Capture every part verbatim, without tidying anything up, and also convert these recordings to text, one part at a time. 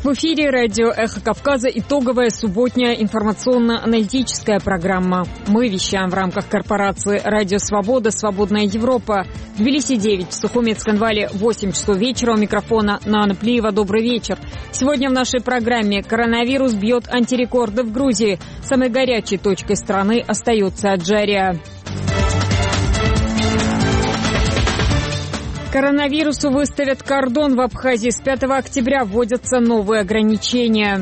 В эфире радио «Эхо Кавказа» итоговая субботняя информационно-аналитическая программа. Мы вещаем в рамках корпорации «Радио Свобода», «Свободная Европа». В Тбилиси девять, в Сухуми и Цхинвале восемь часов вечера. У микрофона Нана Плиева. Добрый вечер. Сегодня в нашей программе коронавирус бьет антирекорды в Грузии. Самой горячей точкой страны остается Аджария. Коронавирусу выставят кордон в Абхазии. С пятого октября вводятся новые ограничения.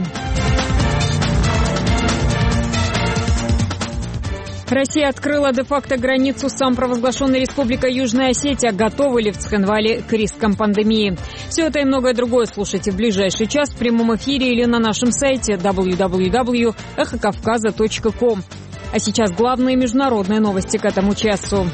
Россия открыла де-факто границу с самопровозглашенной республикой Южная Осетия. Готовы ли в Цхинвале к рискам пандемии? Все это и многое другое слушайте в ближайший час в прямом эфире или на нашем сайте дабл ю дабл ю дабл ю точка эхо кавказа точка ком. А сейчас главные международные новости к этому часу.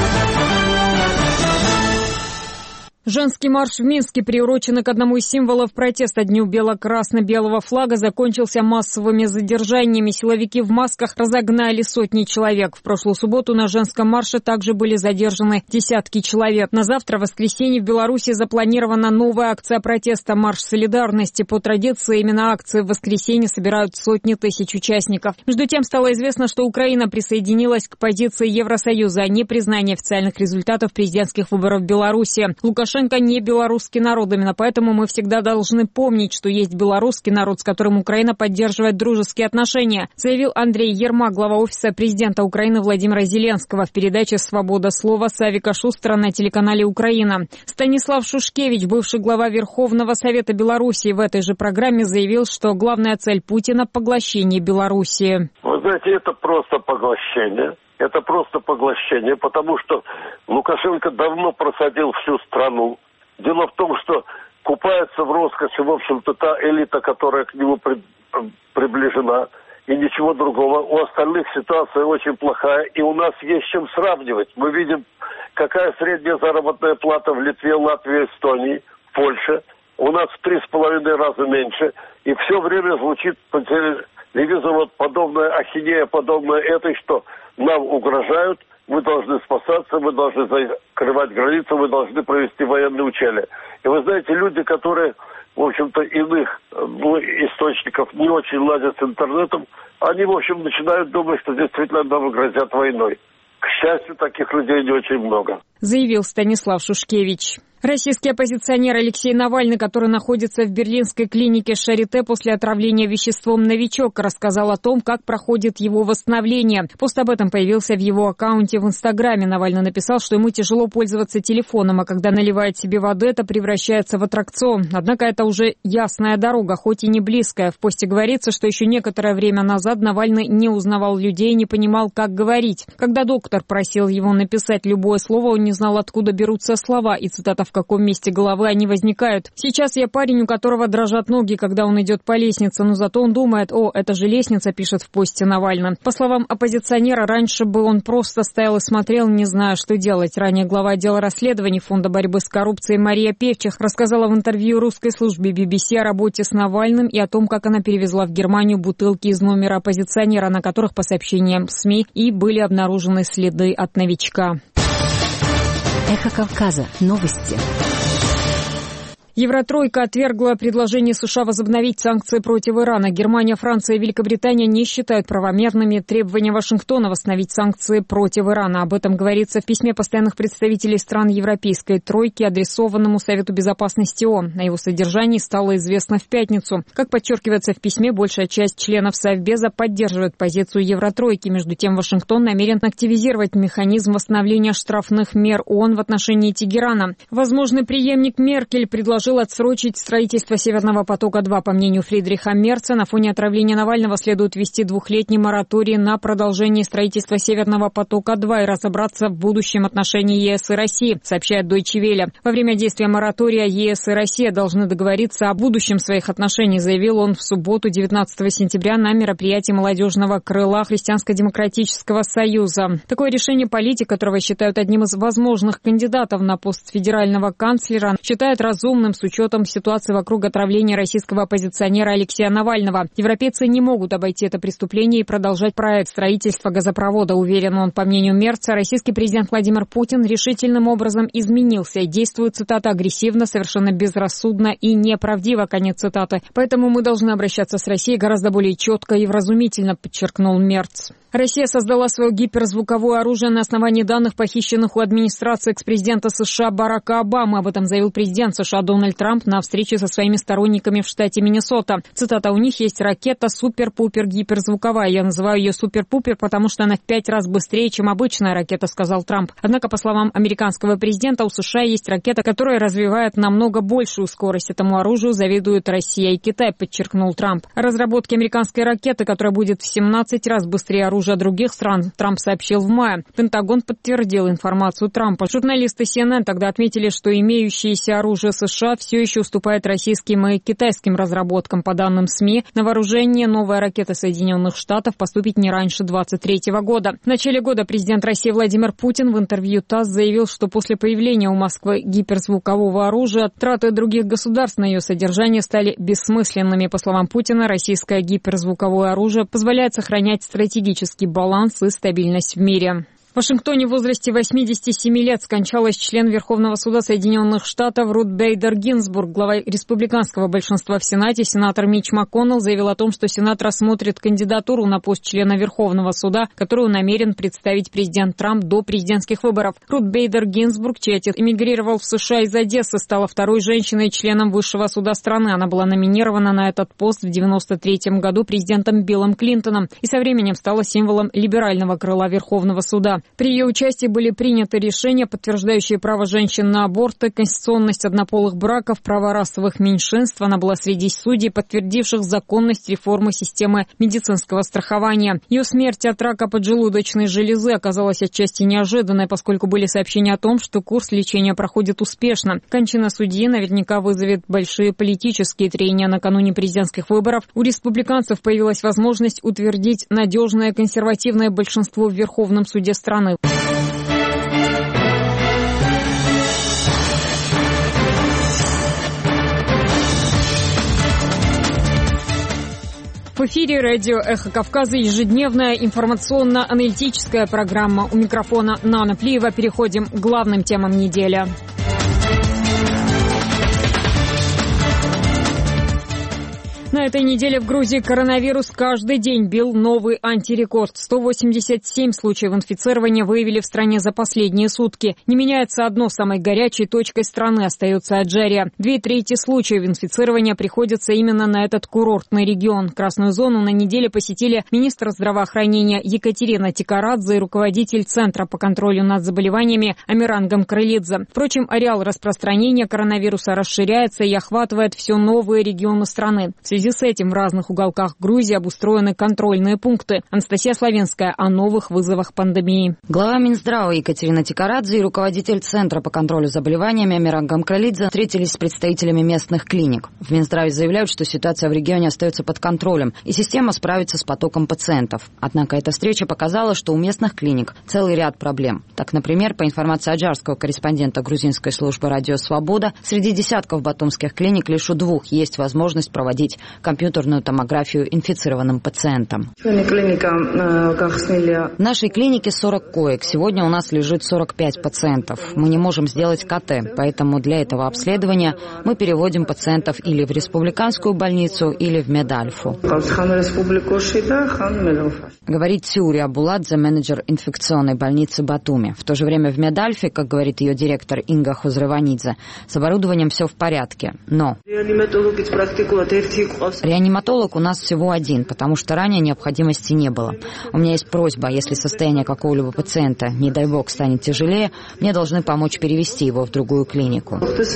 Женский марш в Минске, приуроченный к одному из символов протеста Дню бело-красно-белого флага, закончился массовыми задержаниями. Силовики в масках разогнали сотни человек. В прошлую субботу на женском марше также были задержаны десятки человек. На завтра, в воскресенье, в Беларуси запланирована новая акция протеста «Марш солидарности». По традиции, именно акции в воскресенье собирают сотни тысяч участников. Между тем, стало известно, что Украина присоединилась к позиции Евросоюза о непризнании официальных результатов президентских выборов в Беларуси. Лукашенко не белорусский народ, именно поэтому мы всегда должны помнить, что есть белорусский народ, с которым Украина поддерживает дружеские отношения, заявил Андрей Ермак, глава офиса президента Украины Владимира Зеленского в передаче «Свобода слова» Савика Шустера на телеканале «Украина». Станислав Шушкевич, бывший глава Верховного Совета Белоруссии, в этой же программе заявил, что главная цель Путина – поглощение Белоруссии. Вы знаете, это просто поглощение. Это просто поглощение, потому что Лукашенко давно просадил всю страну. Дело в том, что купается в роскоши, в общем-то, та элита, которая к нему при, приближена, и ничего другого. У остальных ситуация очень плохая, и у нас есть чем сравнивать. Мы видим, какая средняя заработная плата в Литве, Латвии, Эстонии, Польше. У нас в три с половиной раза меньше, и все время звучит по телевизору вот подобная ахинея, подобная этой, что нам угрожают, мы должны спасаться, мы должны закрывать границу, мы должны провести военные учения. И вы знаете, люди, которые, в общем-то, иных ну, источников не очень ладят с интернетом, они, в общем, начинают думать, что действительно нам грозят войной. К счастью, таких людей не очень много. Заявил Станислав Шушкевич. Российский оппозиционер Алексей Навальный, который находится в берлинской клинике Шарите после отравления веществом «Новичок», рассказал о том, как проходит его восстановление. Пост об этом появился в его аккаунте в Инстаграме. Навальный написал, что ему тяжело пользоваться телефоном, а когда наливает себе воды, это превращается в аттракцион. Однако это уже ясная дорога, хоть и не близкая. В посте говорится, что еще некоторое время назад Навальный не узнавал людей, не понимал, как говорить. Когда доктор просил его написать любое слово, он не знал, откуда берутся слова, и цитата в каком месте головы они возникают. Сейчас я парень, у которого дрожат ноги, когда он идет по лестнице, но зато он думает: о, это же лестница, пишет в посте Навальный. По словам оппозиционера, раньше бы он просто стоял и смотрел, не зная, что делать. Ранее глава отдела расследований Фонда борьбы с коррупцией Мария Певчих рассказала в интервью русской службе би би си о работе с Навальным и о том, как она перевезла в Германию бутылки из номера оппозиционера, на которых, по сообщениям СМИ, и были обнаружены следы от новичка. Эхо Кавказа. Новости. Евротройка отвергла предложение США возобновить санкции против Ирана. Германия, Франция и Великобритания не считают правомерными требования Вашингтона восстановить санкции против Ирана. Об этом говорится в письме постоянных представителей стран Европейской тройки, адресованному Совету Безопасности ООН. О его содержании стало известно в пятницу. Как подчеркивается в письме, большая часть членов Совбеза поддерживает позицию Евротройки. Между тем, Вашингтон намерен активизировать механизм восстановления штрафных мер ООН в отношении Тегерана. Возможный преемник Меркель предложил отсрочить строительство «Северного потока-два». По мнению Фридриха Мерца, на фоне отравления Навального следует ввести двухлетний мораторий на продолжение строительства «Северного потока-два» и разобраться в будущем отношении ЕС и России, сообщает Deutsche Welle. Во время действия моратория ЕС и Россия должны договориться о будущем своих отношений, заявил он в субботу, девятнадцатого сентября, на мероприятии молодежного крыла Христианско-демократического союза. Такое решение политик, которого считают одним из возможных кандидатов на пост федерального канцлера, считает разумным возможным с учетом ситуации вокруг отравления российского оппозиционера Алексея Навального. Европейцы не могут обойти это преступление и продолжать проект строительства газопровода, уверен он. По мнению Мерца, российский президент Владимир Путин решительным образом изменился и действует, цитата, агрессивно, совершенно безрассудно и неправдиво, конец цитаты. Поэтому мы должны обращаться с Россией гораздо более четко и вразумительно, подчеркнул Мерц. Россия создала свое гиперзвуковое оружие на основании данных, похищенных у администрации экс-президента США Барака Обамы. Об этом заявил президент США Дональд Трамп на встрече со своими сторонниками в штате Миннесота. Цитата: «У них есть ракета супер-пупер гиперзвуковая. Я называю ее супер-пупер, потому что она в пять раз быстрее, чем обычная ракета», сказал Трамп. Однако, по словам американского президента, у США есть ракета, которая развивает намного большую скорость. Этому оружию завидуют Россия и Китай, подчеркнул Трамп. О разработке американской ракеты, которая будет в семнадцать раз быстрее оружия других стран, Трамп сообщил в мае. Пентагон подтвердил информацию Трампа. Журналисты си эн эн тогда отметили, что имеющееся оружие США все еще уступает российским и китайским разработкам. По данным СМИ, на вооружение новая ракета Соединенных Штатов поступит не раньше двадцать третьего года. В начале года президент России Владимир Путин в интервью ТАСС заявил, что после появления у Москвы гиперзвукового оружия траты других государств на ее содержание стали бессмысленными. По словам Путина, российское гиперзвуковое оружие позволяет сохранять стратегический баланс и стабильность в мире. В Вашингтоне в возрасте восьмидесяти семи лет скончалась член Верховного суда Соединенных Штатов Рут Бейдер Гинзбург. Глава республиканского большинства в Сенате, сенатор Митч МакКоннелл, заявил о том, что Сенат рассмотрит кандидатуру на пост члена Верховного суда, которую намерен представить президент Трамп до президентских выборов. Рут Бейдер Гинзбург, чей отец эмигрировал в США из Одессы, стала второй женщиной-членом Высшего суда страны. Она была номинирована на этот пост в девяносто третьем году президентом Биллом Клинтоном и со временем стала символом либерального крыла Верховного суда. При ее участии были приняты решения, подтверждающие право женщин на аборты, конституционность однополых браков, права расовых меньшинств. Она была среди судей, подтвердивших законность реформы системы медицинского страхования. Ее смерть от рака поджелудочной железы оказалась отчасти неожиданной, поскольку были сообщения о том, что курс лечения проходит успешно. Кончина судьи наверняка вызовет большие политические трения. Накануне президентских выборов у республиканцев появилась возможность утвердить надежное консервативное большинство в Верховном суде страны. В эфире радио «Эхо Кавказа» ежедневная информационно-аналитическая программа. У микрофона Нана Плиева. Переходим к главным темам недели. На этой неделе в Грузии коронавирус каждый день бил новый антирекорд. сто восемьдесят семь случаев инфицирования выявили в стране за последние сутки. Не меняется одно: самой горячей точкой страны остается Аджария. Две трети случаев инфицирования приходится именно на этот курортный регион. Красную зону на неделе посетили министр здравоохранения Екатерина Тикарадзе и руководитель Центра по контролю над заболеваниями Амиран Гамкрылидзе. Впрочем, ареал распространения коронавируса расширяется и охватывает все новые регионы страны. В связи В связи с этим в разных уголках Грузии обустроены контрольные пункты. Анастасия Славенская о новых вызовах пандемии. Глава Минздрава Екатерина Тикарадзе и руководитель Центра по контролю заболеваниями Амиран Гамкрылидзе встретились с представителями местных клиник. В Минздраве заявляют, что ситуация в регионе остается под контролем, и система справится с потоком пациентов. Однако эта встреча показала, что у местных клиник целый ряд проблем. Так, например, по информации аджарского корреспондента грузинской службы «Радио Свобода», среди десятков батумских клиник лишь у двух есть возможность проводить компьютерную томографию инфицированным пациентам. В нашей клинике сорок коек. Сегодня у нас лежит сорок пять пациентов. Мы не можем сделать ка тэ, поэтому для этого обследования мы переводим пациентов или в республиканскую больницу, или в Медальфу. Говорит Тиури Абуладзе, менеджер инфекционной больницы Батуми. В то же время в Медальфе, как говорит ее директор Инга Хузреванидзе, с оборудованием все в порядке. Но реаниматолог у нас всего один, потому что ранее необходимости не было. У меня есть просьба: если состояние какого-либо пациента, не дай бог, станет тяжелее, мне должны помочь перевести его в другую клинику.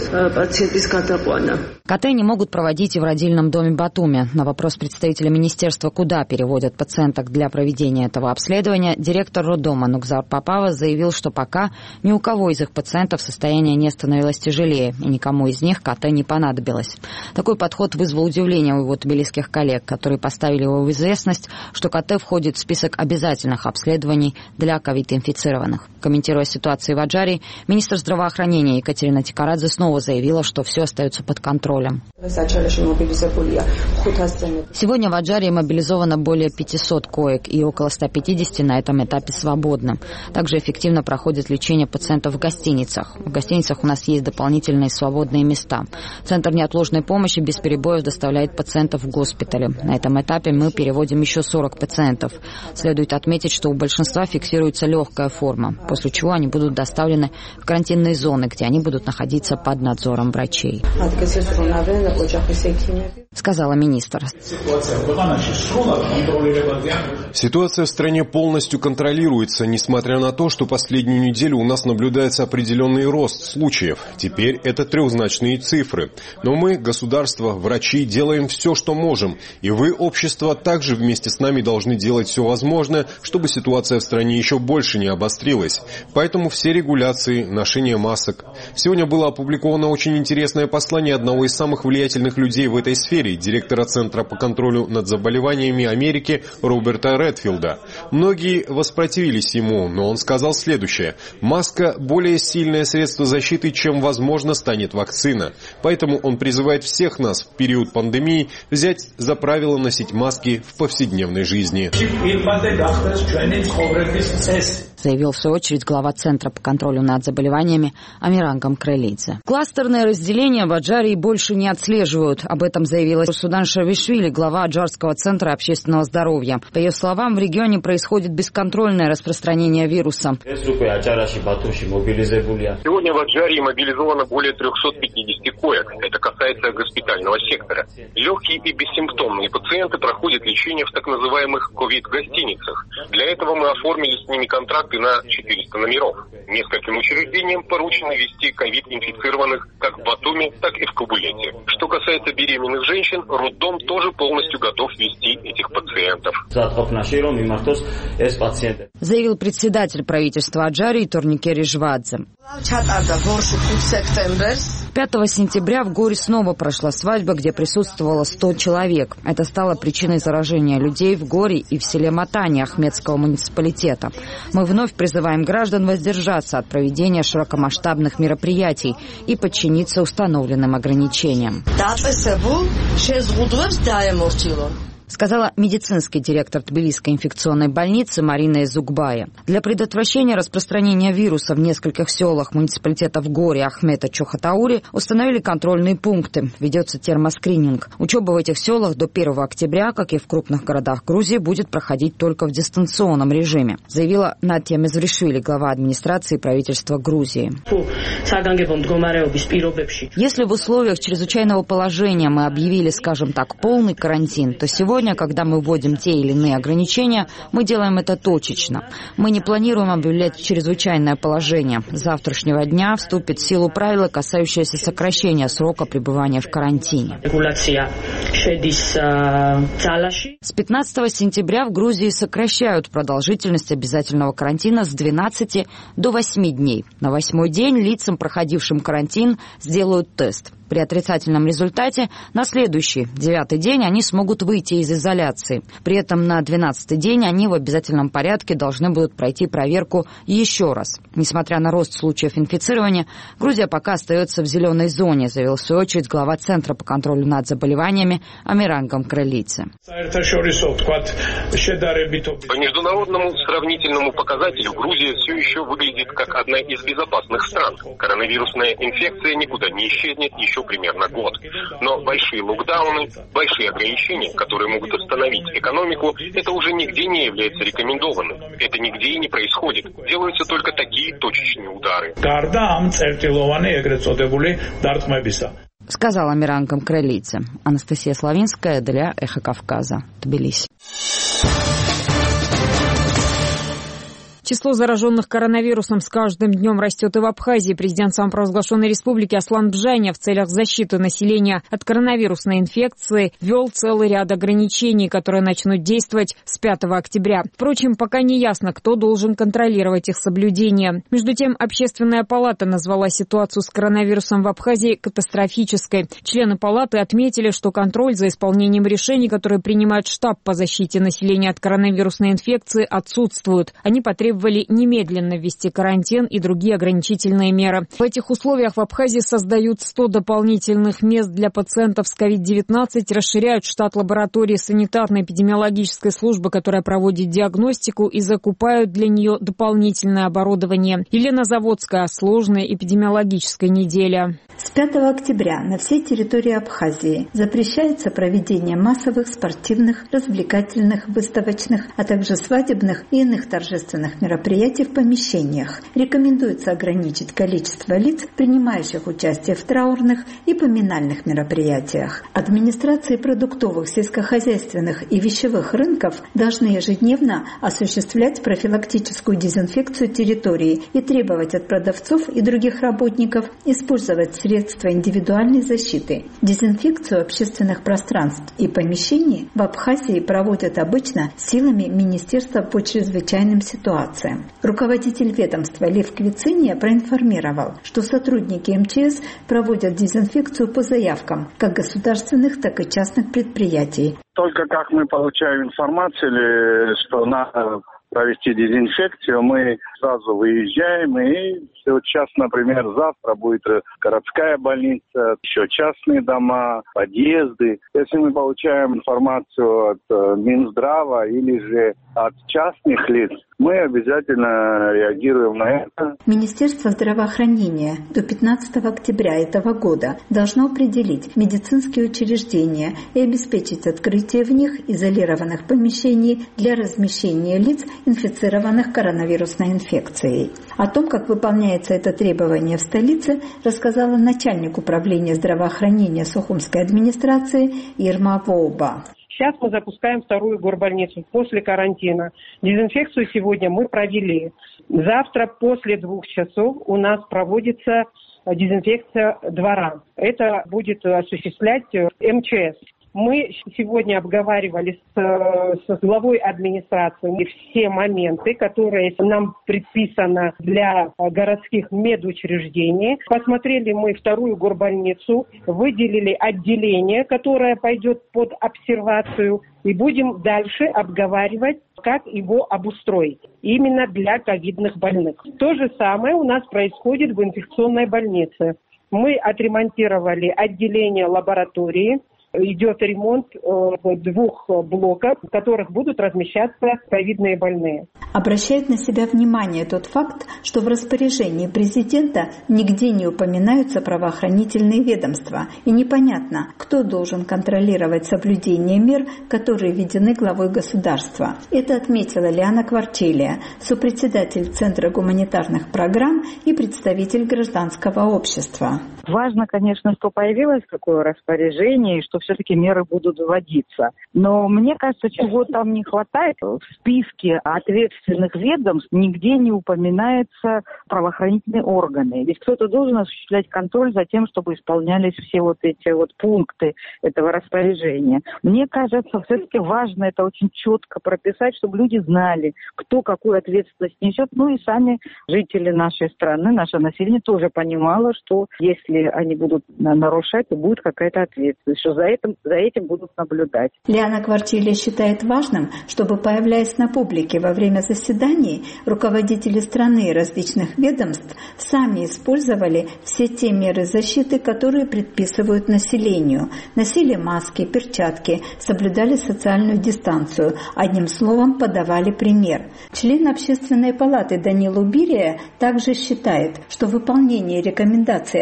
ка тэ не могут проводить и в родильном доме Батуми. На вопрос представителя министерства, куда переводят пациенток для проведения этого обследования, директор роддома Нукзар Папава заявил, что пока ни у кого из их пациентов состояние не становилось тяжелее, и никому из них ка тэ не понадобилось. Такой подход вызвал удивление у его тбилисских коллег, которые поставили его в известность, что КТ входит в список обязательных обследований для ковид-инфицированных. Комментируя ситуацию в Аджарии, министр здравоохранения Екатерина Тикарадзе снова заявила, что все остается под контролем. Сегодня в Аджарии мобилизовано более пятисот коек, и около ста пятидесяти на этом этапе свободны. Также эффективно проходит лечение пациентов в гостиницах. В гостиницах у нас есть дополнительные свободные места. Центр неотложной помощи без перебоев доставляет пациентов в госпитали. На этом этапе мы переводим еще сорок пациентов. Следует отметить, что у большинства фиксируется легкая форма, после чего они будут доставлены в карантинные зоны, где они будут находиться под надзором врачей, сказала министр. Ситуация в стране полностью контролируется, несмотря на то, что последнюю неделю у нас наблюдается определенный рост случаев. Теперь это трехзначные цифры. Но мы, государство, врачи, делаем все, что можем. И вы, общество, также вместе с нами должны делать все возможное, чтобы ситуация в стране еще больше не обострилась. Поэтому все регуляции, ношение масок. Сегодня было опубликовано очень интересное послание одного из самых влиятельных людей в этой сфере, директора Центра по контролю над заболеваниями Америки Роберта Редфилда. Многие воспротивились ему, но он сказал следующее. Маска – более сильное средство защиты, чем, возможно, станет вакцина. Поэтому он призывает всех нас в период пандемии взять за правило носить маски в повседневной жизни. Заявил в свою очередь глава Центра по контролю над заболеваниями Амиран Кралидзе. Кластерное разделение в Аджарии больше не отслеживают. Об этом заявила Сурсудан Шарвишвили, глава Аджарского центра общественного здоровья. По ее словам, в регионе происходит бесконтрольное распространение вируса. Сегодня в Аджарии мобилизовано более трехсот пятидесяти коек. Это касается госпитального сектора. Легкие и бессимптомные пациенты проходят лечение в так называемых ковид-гостиницах. Для этого мы оформили с ними контракты на четыреста номеров. Нескольким учреждениям поручено вести ковид-инфицированных как в Батуми, так и в Кабулете. Что касается беременных женщин, роддом тоже полностью готов вести этих пациентов. Заявил председатель правительства Аджарии Турнике Режвадзе. пятого сентября в Горе снова прошла свадьба, где присутствовало сто человек. Это стало причиной заражения людей в Горе и в селе Матани Ахмедского муниципалитета. Мы вновь призываем граждан воздержаться от проведения широкомасштабных мероприятий и подчиниться установленным ограничениям, сказала медицинский директор Тбилисской инфекционной больницы Марина Изугбая. Для предотвращения распространения вируса в нескольких селах муниципалитета в Горе, Ахмета, Чохотаури установили контрольные пункты. Ведется термоскрининг. Учеба в этих селах до первого октября, как и в крупных городах Грузии, будет проходить только в дистанционном режиме, заявила Натья Мезвришвили, глава администрации правительства Грузии. Если в условиях чрезвычайного положения мы объявили, скажем так, полный карантин, то сегодня Сегодня, когда мы вводим те или иные ограничения, мы делаем это точечно. Мы не планируем объявлять чрезвычайное положение. С завтрашнего дня вступит в силу правила, касающиеся сокращения срока пребывания в карантине. С пятнадцатого сентября в Грузии сокращают продолжительность обязательного карантина с двенадцати до восьми дней. На восьмой день лицам, проходившим карантин, сделают тест. При отрицательном результате на следующий, девятый день, они смогут выйти из изоляции. При этом на двенадцатый день они в обязательном порядке должны будут пройти проверку еще раз. Несмотря на рост случаев инфицирования, Грузия пока остается в зеленой зоне, заявил в свою очередь глава Центра по контролю над заболеваниями Амиран Кралидзе. По международному сравнительному показателю Грузия все еще выглядит как одна из безопасных стран. Коронавирусная инфекция никуда не исчезнет еще примерно год. Но большие локдауны, большие ограничения, которые могут остановить экономику, это уже нигде не является рекомендованным. Это нигде и не происходит. Делаются только такие точечные удары. Сказала Амиран Кралидзе. Анастасия Славинская для Эхо Кавказа. Тбилиси. Число зараженных коронавирусом с каждым днем растет и в Абхазии. Президент самопровозглашенной республики Аслан Бжаня в целях защиты населения от коронавирусной инфекции ввел целый ряд ограничений, которые начнут действовать с пятого октября. Впрочем, пока не ясно, кто должен контролировать их соблюдение. Между тем, Общественная палата назвала ситуацию с коронавирусом в Абхазии катастрофической. Члены палаты отметили, что контроль за исполнением решений, которые принимает штаб по защите населения от коронавирусной инфекции, отсутствуют. Они потребовали немедленно ввести карантин и другие ограничительные меры. В этих условиях в Абхазии создают сто дополнительных мест для пациентов с ковид девятнадцать, расширяют штат лаборатории санитарно-эпидемиологической службы, которая проводит диагностику, и закупают для нее дополнительное оборудование. Елена Заводская о сложной эпидемиологической неделе. С пятого октября на всей территории Абхазии запрещается проведение массовых спортивных, развлекательных, выставочных, а также свадебных и иных торжественных мероприятий в помещениях. Рекомендуется ограничить количество лиц, принимающих участие в траурных и поминальных мероприятиях. Администрации продуктовых, сельскохозяйственных и вещевых рынков должны ежедневно осуществлять профилактическую дезинфекцию территории и требовать от продавцов и других работников использовать средства индивидуальной защиты. Дезинфекцию общественных пространств и помещений в Абхазии проводят обычно силами Министерства по чрезвычайным ситуациям. Руководитель ведомства Лев Квициния проинформировал, что сотрудники эм че эс проводят дезинфекцию по заявкам как государственных, так и частных предприятий. Только как мы получаем информацию, что надо провести дезинфекцию, мы сразу выезжаем, и вот сейчас, например, завтра будет городская больница, еще частные дома, подъезды. Если мы получаем информацию от Минздрава или же от частных лиц, мы обязательно реагируем на это. Министерство здравоохранения до пятнадцатого октября этого года должно определить медицинские учреждения и обеспечить открытие в них изолированных помещений для размещения лиц, инфицированных коронавирусной инфекцией. О том, как выполняется это требование в столице, рассказала начальник управления здравоохранения Сухумской администрации Ирма Воуба. Сейчас мы запускаем вторую горбольницу после карантина. Дезинфекцию сегодня мы провели. Завтра после двух часов у нас проводится дезинфекция двора. Это будет осуществлять эм че эс. Мы сегодня обговаривали с, с главой администрации все моменты, которые нам предписаны для городских медучреждений. Посмотрели мы вторую горбольницу, выделили отделение, которое пойдет под обсервацию, и будем дальше обговаривать, как его обустроить именно для ковидных больных. То же самое у нас происходит в инфекционной больнице. Мы отремонтировали отделение лаборатории. Идет ремонт э, двух блоков, в которых будут размещаться ковидные больные. Обращает на себя внимание тот факт, что в распоряжении президента нигде не упоминаются правоохранительные ведомства, и непонятно, кто должен контролировать соблюдение мер, которые введены главой государства. Это отметила Лиана Кварчелия, сопредседатель Центра гуманитарных программ и представитель гражданского общества. Важно, конечно, что появилось такое распоряжение, и что все-таки меры будут вводиться. Но мне кажется, чего там не хватает. В списке ответственных ведомств нигде не упоминаются правоохранительные органы. Ведь кто-то должен осуществлять контроль за тем, чтобы исполнялись все вот эти вот пункты этого распоряжения. Мне кажется, все-таки важно это очень четко прописать, чтобы люди знали, кто какую ответственность несет. Ну и сами жители нашей страны, наше население тоже понимало, что если они будут нарушать, то будет какая-то ответственность, что за этим, за этим будут наблюдать. Лиана Кварчелия считает важным, чтобы, появляясь на публике во время заседаний, руководители страны и различных ведомств сами использовали все те меры защиты, которые предписывают населению. Носили маски, перчатки, соблюдали социальную дистанцию, одним словом подавали пример. Член Общественной палаты Данил Убирия также считает, что выполнение рекомендаций оперативного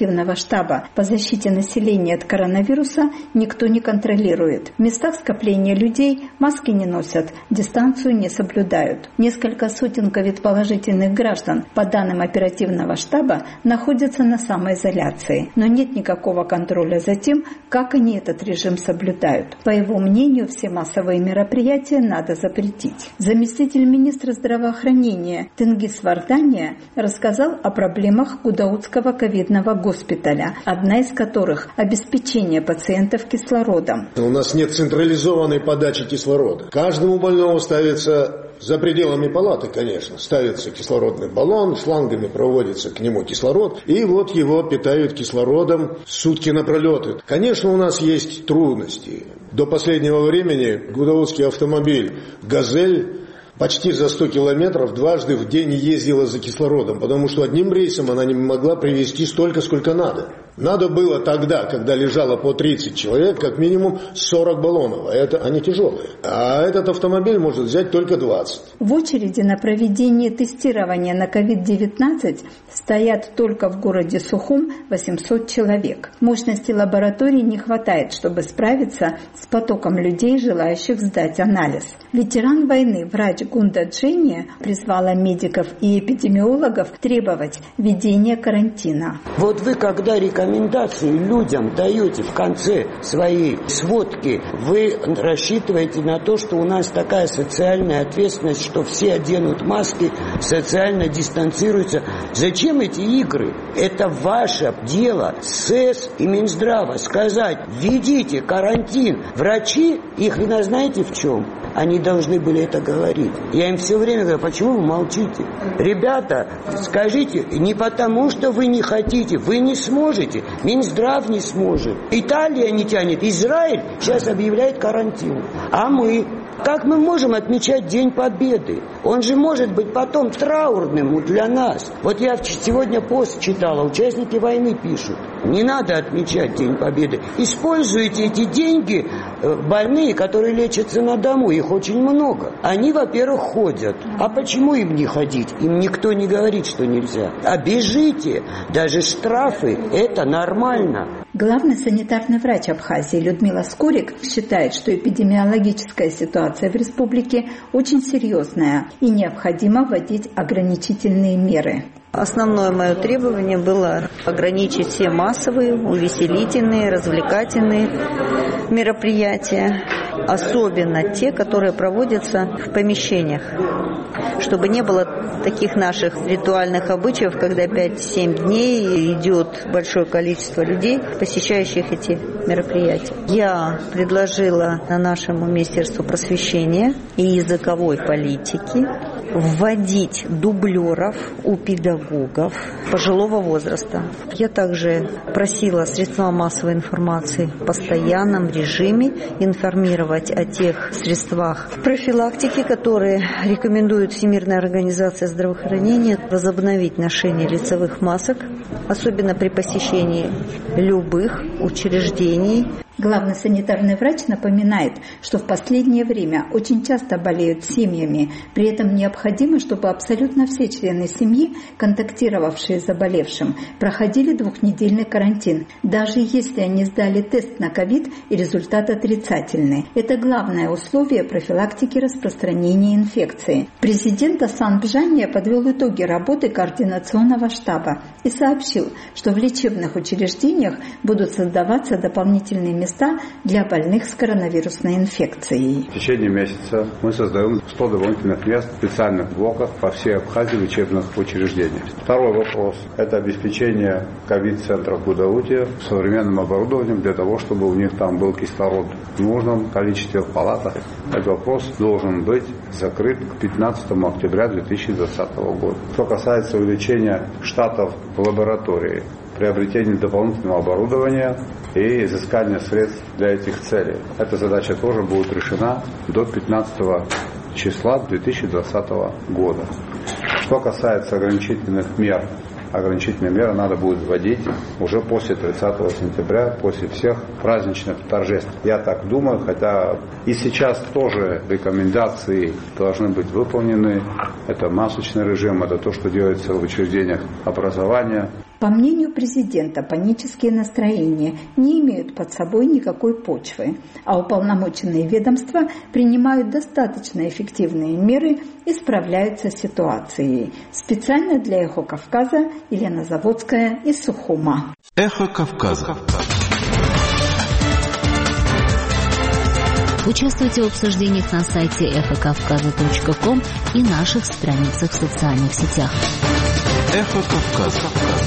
оперативного штаба по защите населения от коронавируса никто не контролирует. В местах скопления людей маски не носят, дистанцию не соблюдают. Несколько сотен ковид-положительных граждан, по данным оперативного штаба, находятся на самоизоляции. Но нет никакого контроля за тем, как они этот режим соблюдают. По его мнению, все массовые мероприятия надо запретить. Заместитель министра здравоохранения Тенгиз Вардания рассказал о проблемах Гудаутского ковидного госпиталя, одна из которых – обеспечение пациентов кислородом. У нас нет централизованной подачи кислорода. Каждому больному ставится, за пределами палаты, конечно, ставится кислородный баллон, шлангами проводится к нему кислород, и вот его питают кислородом сутки напролет. Конечно, у нас есть трудности. До последнего времени гудаутский автомобиль «Газель» почти за сто километров дважды в день ездила за кислородом, потому что одним рейсом она не могла привезти столько, сколько надо. Надо было тогда, когда лежало по тридцать человек, как минимум сорок баллонов, а это они тяжелые. А этот автомобиль может взять только двадцать. В очереди на проведение тестирования на ковид девятнадцать стоят только в городе Сухум восемьсот человек. Мощности лабораторий не хватает, чтобы справиться с потоком людей, желающих сдать анализ. Ветеран войны, врач Гунда Джения, призвала медиков и эпидемиологов требовать введения карантина. Вот вы, когда рекомендации людям даете в конце своей сводки, вы рассчитываете на то, что у нас такая социальная ответственность, что все оденут маски, социально дистанцируются. Зачем эти игры? Это ваше дело, СЭС и Минздрава, сказать: введите карантин. Врачи, их вина знаете в чем? Они должны были это говорить. Я им все время говорю: почему вы молчите? Ребята, скажите, не потому, что вы не хотите, вы не сможете. Минздрав не сможет. Италия не тянет. Израиль сейчас объявляет карантин. А мы? Как мы можем отмечать День Победы? Он же может быть потом траурным для нас. Вот я сегодня пост читала, участники войны пишут: не надо отмечать День Победы. Используйте эти деньги, больные, которые лечатся на дому, их очень много. Они, во-первых, ходят. А почему им не ходить? Им никто не говорит, что нельзя. А бежите. Даже штрафы – это нормально. Главный санитарный врач Абхазии Людмила Скорик считает, что эпидемиологическая ситуация в республике очень серьезная и необходимо вводить ограничительные меры. Основное мое требование было ограничить все массовые, увеселительные, развлекательные мероприятия, особенно те, которые проводятся в помещениях, чтобы не было таких наших ритуальных обычаев, когда пять-семь дней идет большое количество людей, посещающих эти мероприятия. Я предложила нашему Министерству просвещения и языковой политики вводить дублеров у педагогов пожилого возраста. Я также просила средства массовой информации в постоянном режиме информировать о тех средствах профилактики, которые рекомендует Всемирная организация здравоохранения, возобновить ношение лицевых масок, особенно при посещении любых учреждений. Главный санитарный врач напоминает, что в последнее время очень часто болеют семьями. При этом необходимо, чтобы абсолютно все члены семьи, контактировавшие с заболевшим, проходили двухнедельный карантин, даже если они сдали тест на ковид и результат отрицательный. Это главное условие профилактики распространения инфекции. Президент Асан Бжания подвел итоги работы координационного штаба и сообщил, что в лечебных учреждениях будут создаваться дополнительные места места для больных с коронавирусной инфекцией. В течение месяца мы создаем сто дополнительных мест в специальных блоках по всей Абхазии лечебных учреждениях. Второй вопрос – это обеспечение ковид-центров в Гудауте современным оборудованием для того, чтобы у них там был кислород в нужном количестве в палатах. Этот вопрос должен быть закрыт к пятнадцатому октября две тысячи двадцатого года. Что касается увеличения штатов в лаборатории, приобретение дополнительного оборудования и изыскание средств для этих целей. Эта задача тоже будет решена до пятнадцатого числа две тысячи двадцатого года. Что касается ограничительных мер, ограничительные меры надо будет вводить уже после тридцатого сентября, после всех праздничных торжеств. Я так думаю, хотя и сейчас тоже рекомендации должны быть выполнены. Это масочный режим, это то, что делается в учреждениях образования. По По мнению президента, панические настроения не имеют под собой никакой почвы, а уполномоченные ведомства принимают достаточно эффективные меры и справляются с ситуацией. Специально для «Эхо Кавказа» Елена Заводская из Сухума. «Эхо Кавказа». Участвуйте в обсуждениях на сайте эхо кавказа точка ком и наших страницах в социальных сетях. «Эхо Кавказа».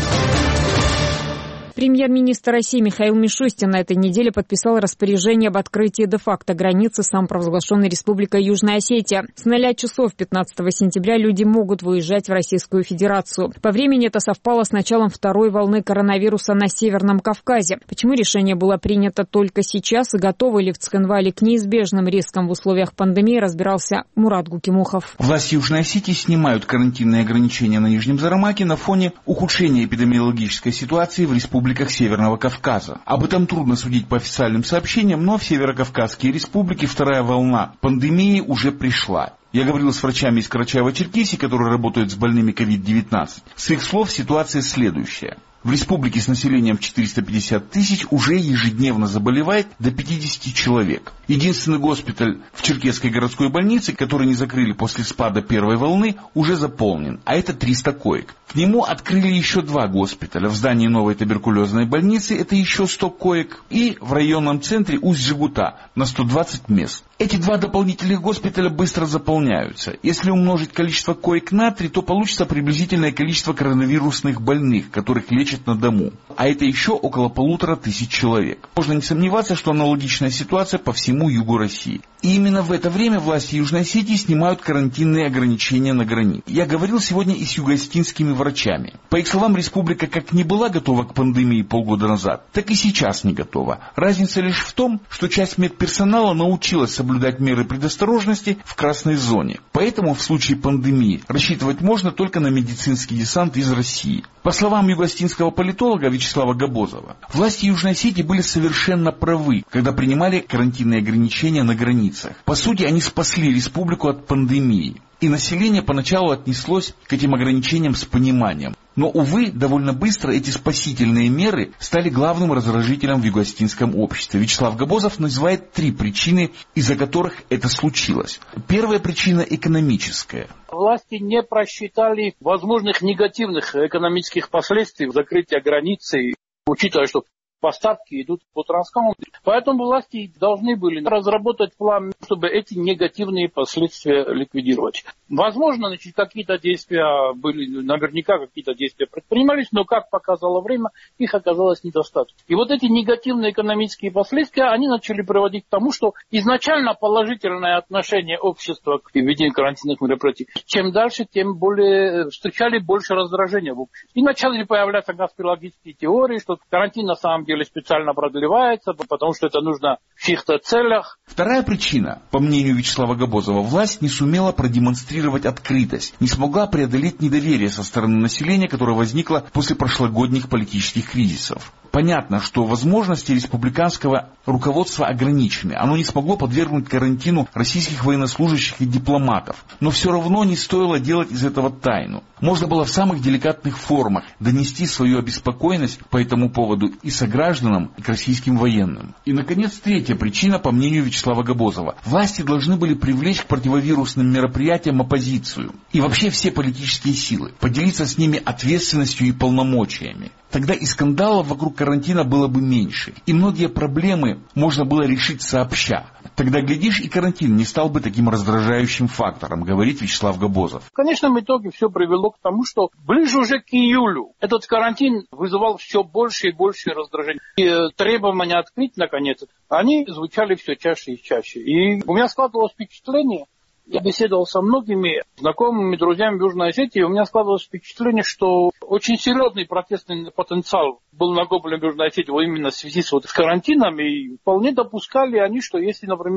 Премьер-министр России Михаил Мишустин на этой неделе подписал распоряжение об открытии де-факто границы с самопровозглашенной республикой Южная Осетия. С ноля часов пятнадцатого сентября люди могут выезжать в Российскую Федерацию. По времени это совпало с началом второй волны коронавируса на Северном Кавказе. Почему решение было принято только сейчас и готовы ли в Цхинвале к неизбежным рискам в условиях пандемии, разбирался Мурат Гукимухов. Власти Южной Осетии снимают карантинные ограничения на Нижнем Зарамаке на фоне ухудшения эпидемиологической ситуации в республике Северного Кавказа. Об этом трудно судить по официальным сообщениям, но в Северокавказские республики вторая волна пандемии уже пришла. Я говорил с врачами из Карачаево-Черкесии, которые работают с больными ковид девятнадцать. С их слов ситуация следующая. В республике с населением четыреста пятьдесят тысяч уже ежедневно заболевает до пятьдесят человек. Единственный госпиталь в Черкесской городской больнице, который не закрыли после спада первой волны, уже заполнен, а это триста коек. К нему открыли еще два госпиталя. В здании новой туберкулезной больницы это еще сто коек, и в районном центре Усть-Жигута на сто двадцать мест. Эти два дополнительных госпиталя быстро заполняются. Если умножить количество коек на три, то получится приблизительное количество коронавирусных больных, которых лечат на дому. А это еще около полутора тысяч человек. Можно не сомневаться, что аналогичная ситуация по всему югу России. И именно в это время власти Южной Осетии снимают карантинные ограничения на границе. Я говорил сегодня и с юго-осетинскими врачами. По их словам, республика как не была готова к пандемии полгода назад, так и сейчас не готова. Разница лишь в том, что часть медперсонала научилась соблюдать меры предосторожности в красной зоне. Поэтому в случае пандемии рассчитывать можно только на медицинский десант из России. По словам юго-осетинского политолога Вячеслава Габозова, власти Южной Осетии были совершенно правы, когда принимали карантинные ограничения на границах. По сути, они спасли республику от пандемии. И население поначалу отнеслось к этим ограничениям с пониманием. Но, увы, довольно быстро эти спасительные меры стали главным раздражителем в юго-осетинском обществе. Вячеслав Габозов называет три причины, из-за которых это случилось. Первая причина экономическая. Власти не просчитали возможных негативных экономических последствий закрытия границы, учитывая, что поставки идут по транскому. Поэтому власти должны были разработать план, чтобы эти негативные последствия ликвидировать. Возможно, значит, какие-то действия были, наверняка какие-то действия предпринимались, но, как показало время, их оказалось недостаточно. И вот эти негативные экономические последствия, они начали приводить к тому, что изначально положительное отношение общества к введению карантинных мероприятий, чем дальше, тем более встречали больше раздражения в обществе. И начали появляться конспирологические теории, что карантин на самом деле специально продлевается, потому что это нужно в чьих-то целях. Вторая причина, по мнению Вячеслава Габозова, власть не сумела продемонстрировать открытость, не смогла преодолеть недоверие со стороны населения, которое возникло после прошлогодних политических кризисов. Понятно, что возможности республиканского руководства ограничены. Оно не смогло подвергнуть карантину российских военнослужащих и дипломатов. Но все равно не стоило делать из этого тайну. Можно было в самых деликатных формах донести свою обеспокоенность по этому поводу и согражданам, и к российским военным. И, наконец, третья причина, по мнению Вячеслава Габозова. Власти должны были привлечь к противовирусным мероприятиям оппозицию и вообще все политические силы, поделиться с ними ответственностью и полномочиями. Тогда и скандалов вокруг карантина было бы меньше, и многие проблемы можно было решить сообща. Тогда, глядишь, и карантин не стал бы таким раздражающим фактором, говорит Вячеслав Габозов. В конечном итоге все привело к тому, что ближе уже к июлю этот карантин вызывал все больше и больше раздражения. И требования открыть, наконец, они звучали все чаще и чаще. И у меня складывалось впечатление, я беседовал со многими знакомыми, друзьями в Южной Осетии, и у меня складывалось впечатление, что очень серьезный протестный потенциал был накоплен в Южной Осетии именно в связи с, вот, с карантином, и вполне допускали они, что если, например,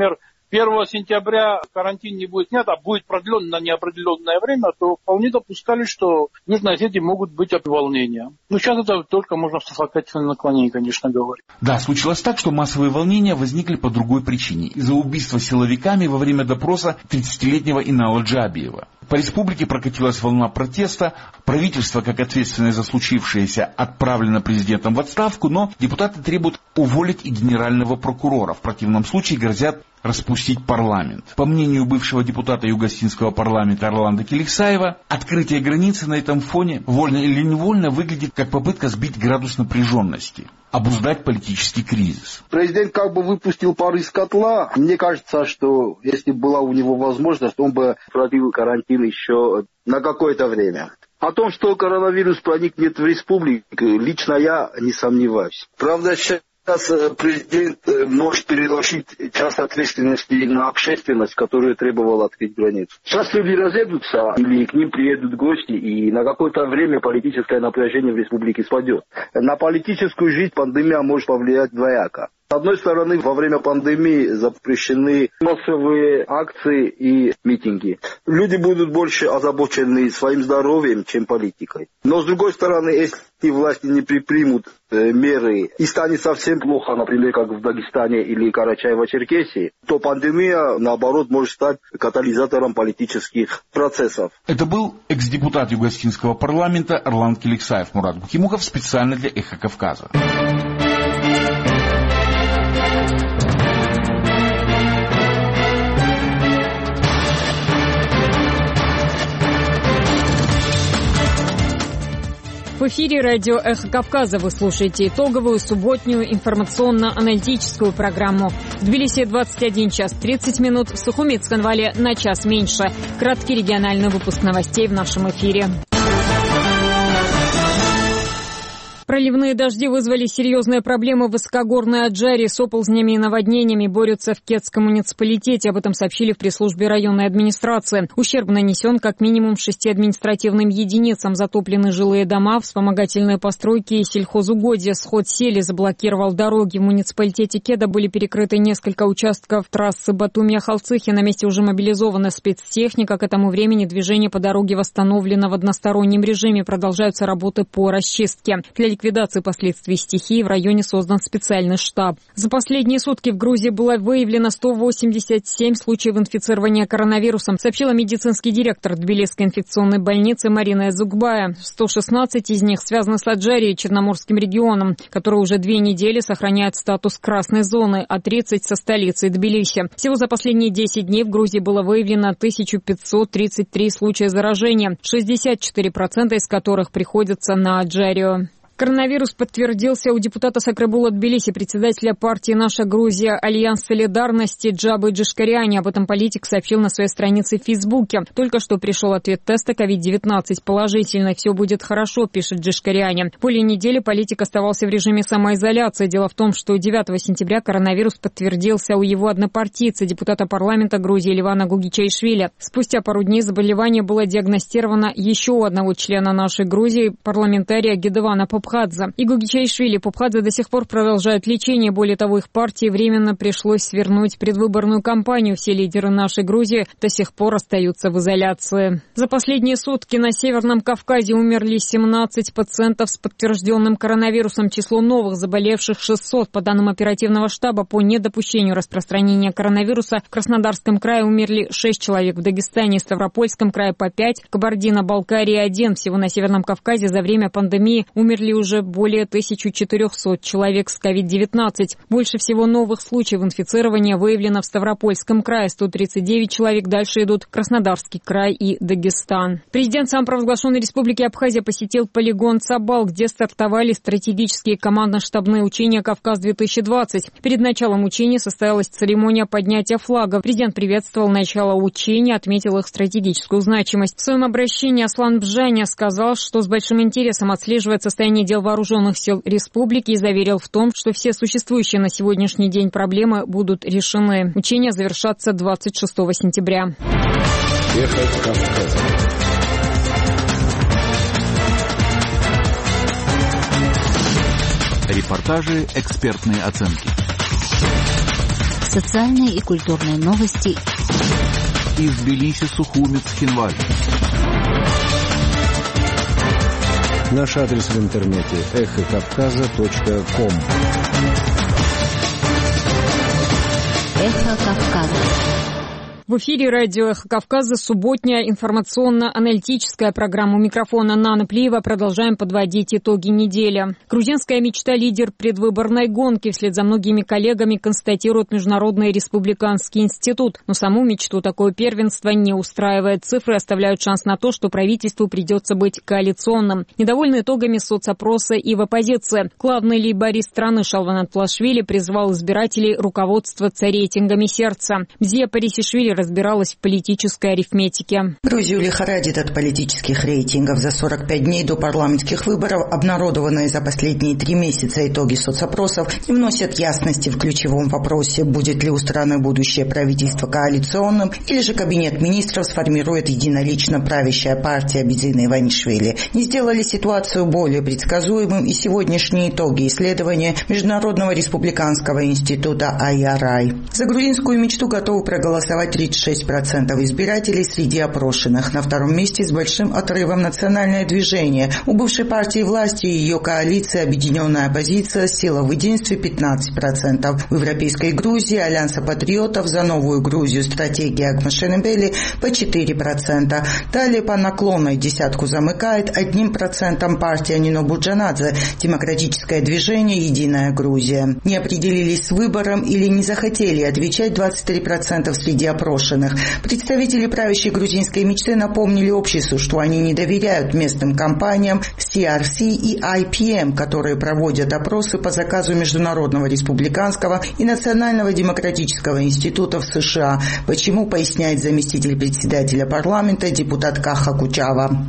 первого сентября карантин не будет снят, а будет продлен на неопределенное время, то вполне допускали, что в Южной Осетии могут быть волнения. Ну, сейчас это только можно в сослагательном наклонении, конечно, говорить. Да, случилось так, что массовые волнения возникли по другой причине. Из-за убийства силовиками во время допроса тридцатилетнего Инала Джабиева. По республике прокатилась волна протеста. Правительство, как ответственное за случившееся, отправлено президентом в отставку, но депутаты требуют уволить и генерального прокурора. В противном случае грозят распустить парламент. По мнению бывшего депутата Югостинского парламента Орландо Келексаева, открытие границы на этом фоне, вольно или невольно, выглядит как попытка сбить градус напряженности, обуздать политический кризис. Президент как бы выпустил пар из котла. Мне кажется, что если была у него возможность, он бы продлил карантин еще на какое-то время. О том, что коронавирус проникнет в республику, лично я не сомневаюсь. Правда, сейчас президент может переложить часть ответственности на общественность, которая требовала открыть границу. Сейчас люди разъедутся или к ним приедут гости, и на какое-то время политическое напряжение в республике спадет. На политическую жизнь пандемия может повлиять двояко. С одной стороны, во время пандемии запрещены массовые акции и митинги. Люди будут больше озабочены своим здоровьем, чем политикой. Но с другой стороны, если власти не предпримут э, меры и станет совсем плохо, например, как в Дагестане или Карачаево-Черкесии, то пандемия, наоборот, может стать катализатором политических процессов. Это был экс-депутат Югостинского парламента Орландо Келексаев. Мурат Букимухов специально для «Эхо Кавказа». В эфире радио «Эхо Кавказа» вы слушаете итоговую субботнюю информационно-аналитическую программу. В Тбилиси двадцать один час тридцать минут, в Сухуми и Цхинвале на час меньше. Краткий региональный выпуск новостей в нашем эфире. Проливные дожди вызвали серьезные проблемы в высокогорной Аджаре. С оползнями и наводнениями борются в Кетском муниципалитете. Об этом сообщили в пресс-службе районной администрации. Ущерб нанесен как минимум шести административным единицам. Затоплены жилые дома, вспомогательные постройки и сельхозугодья. Сход сели заблокировал дороги. В муниципалитете Кеда были перекрыты несколько участков трассы Батумия-Халцихи. На месте уже мобилизована спецтехника. К этому времени движение по дороге восстановлено в одностороннем режиме. Продолжаются работы по расчистке. Для ликвидации последствий стихии в районе создан специальный штаб. За последние сутки в Грузии было выявлено сто восемьдесят семь случаев инфицирования коронавирусом, сообщила медицинский директор Тбилисской инфекционной больницы Марина Зугбая. сто шестнадцать из них связаны с Аджарией, Черноморским регионом, который уже две недели сохраняет статус красной зоны, а тридцать со столицей Тбилиси. Всего за последние десять дней в Грузии было выявлено тысяча пятьсот тридцать три случая заражения, шестьдесят четыре процента из которых приходятся на Аджарию. Коронавирус подтвердился у депутата Сакрабула Тбилиси, председателя партии «Наша Грузия. Альянс солидарности» Джабы Джишкариани. Об этом политик сообщил на своей странице в Фейсбуке. Только что пришел ответ теста ковид девятнадцать положительный. Все будет хорошо, пишет Джишкариани. Более недели политик оставался в режиме самоизоляции. Дело в том, что девятого сентября коронавирус подтвердился у его однопартийца, депутата парламента Грузии Ливана Гугичаишвили. Спустя пару дней заболевание было диагностировано еще у одного члена «Нашей Грузии», парламентария Гедевана Попхадзе. И Гугичаишвили и Попхадзе до сих пор продолжают лечение. Более того, их партии временно пришлось свернуть предвыборную кампанию. Все лидеры «Нашей Грузии» до сих пор остаются в изоляции. За последние сутки на Северном Кавказе умерли семнадцать пациентов с подтвержденным коронавирусом. Число новых заболевших шестьсот. По данным оперативного штаба по недопущению распространения коронавируса в Краснодарском крае умерли шесть человек, в Дагестане и Ставропольском крае по пять, в Кабардино-Балкарии один. Всего на Северном Кавказе за время пандемии умерли уже более тысячи четырехсот человек с ковид девятнадцать. Больше всего новых случаев инфицирования выявлено в Ставропольском крае, сто тридцать девять человек. Дальше идут Краснодарский край и Дагестан. Президент самопровозглашенной республики Абхазия посетил полигон Цабал, где стартовали стратегические командно-штабные учения «Кавказ-две тысячи двадцать». Перед началом учений состоялась церемония поднятия флага. Президент приветствовал начало учений, отметил их стратегическую значимость. В своем обращении Аслан Бжаня сказал, что с большим интересом отслеживает состояние дел вооруженных сил республики и заверил в том, что все существующие на сегодняшний день проблемы будут решены. Учения завершатся двадцать шестого сентября. Репортажи, экспертные оценки. Социальные и культурные новости. Из Тбилиси, Сухуми, Цхинвали. Наш адрес в интернете эхо кавказа точка ком. Эхо Кавказа. В эфире радио «Эхо Кавказа» субботняя информационно-аналитическая программа. У микрофона Нана Плиева. Продолжаем подводить итоги недели. Грузинская мечта — лидер предвыборной гонки. Вслед за многими коллегами констатирует Международный республиканский институт. Но саму мечту такое первенство не устраивает. Цифры оставляют шанс на то, что правительству придется быть коалиционным. Недовольны итогами соцопроса и в оппозиции. Главный лейборист страны Шалван Атпалашвили призвал избирателей руководствоваться рейтингами сердца. Бзия Парисишвили разбиралась в политической арифметике. Грузию лихорадит от политических рейтингов. За сорок пять дней до парламентских выборов обнародованные за последние три месяца итоги соцопросов не вносят ясности в ключевом вопросе, будет ли у страны будущее правительство коалиционным, или же кабинет министров сформирует единолично правящая партия Бизина Иванишвили. Не сделали ситуацию более предсказуемым и сегодняшние итоги исследования Международного республиканского института ай ар ай. За грузинскую мечту готовы проголосовать тридцать шесть процентов избирателей среди опрошенных. На втором месте с большим отрывом национальное движение. У бывшей партии власти и ее коалиции объединенная оппозиция «Сила в единстве» пятнадцать процентов. В Европейской Грузии Альянса патриотов за новую Грузию стратегия Агмашенебели по четыре процента. Далее по наклонной десятку замыкает одним процентом партия Нино Бурджанадзе, демократическое движение «Единая Грузия». Не определились с выбором или не захотели отвечать двадцать три процента среди опрошенных. Представители правящей грузинской мечты напомнили обществу, что они не доверяют местным компаниям си ар си и ай пи эм, которые проводят опросы по заказу Международного республиканского и Национального демократического института в США. Почему, поясняет заместитель председателя парламента депутат Каха Кучава.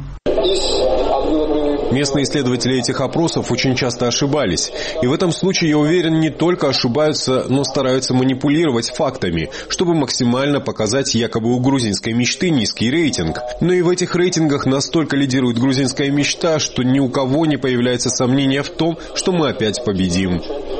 Местные исследователи этих опросов очень часто ошибались. И в этом случае, я уверен, не только ошибаются, но стараются манипулировать фактами, чтобы максимально показать якобы у грузинской мечты низкий рейтинг. Но и в этих рейтингах настолько лидирует грузинская мечта, что ни у кого не появляется сомнения в том, что мы опять победим.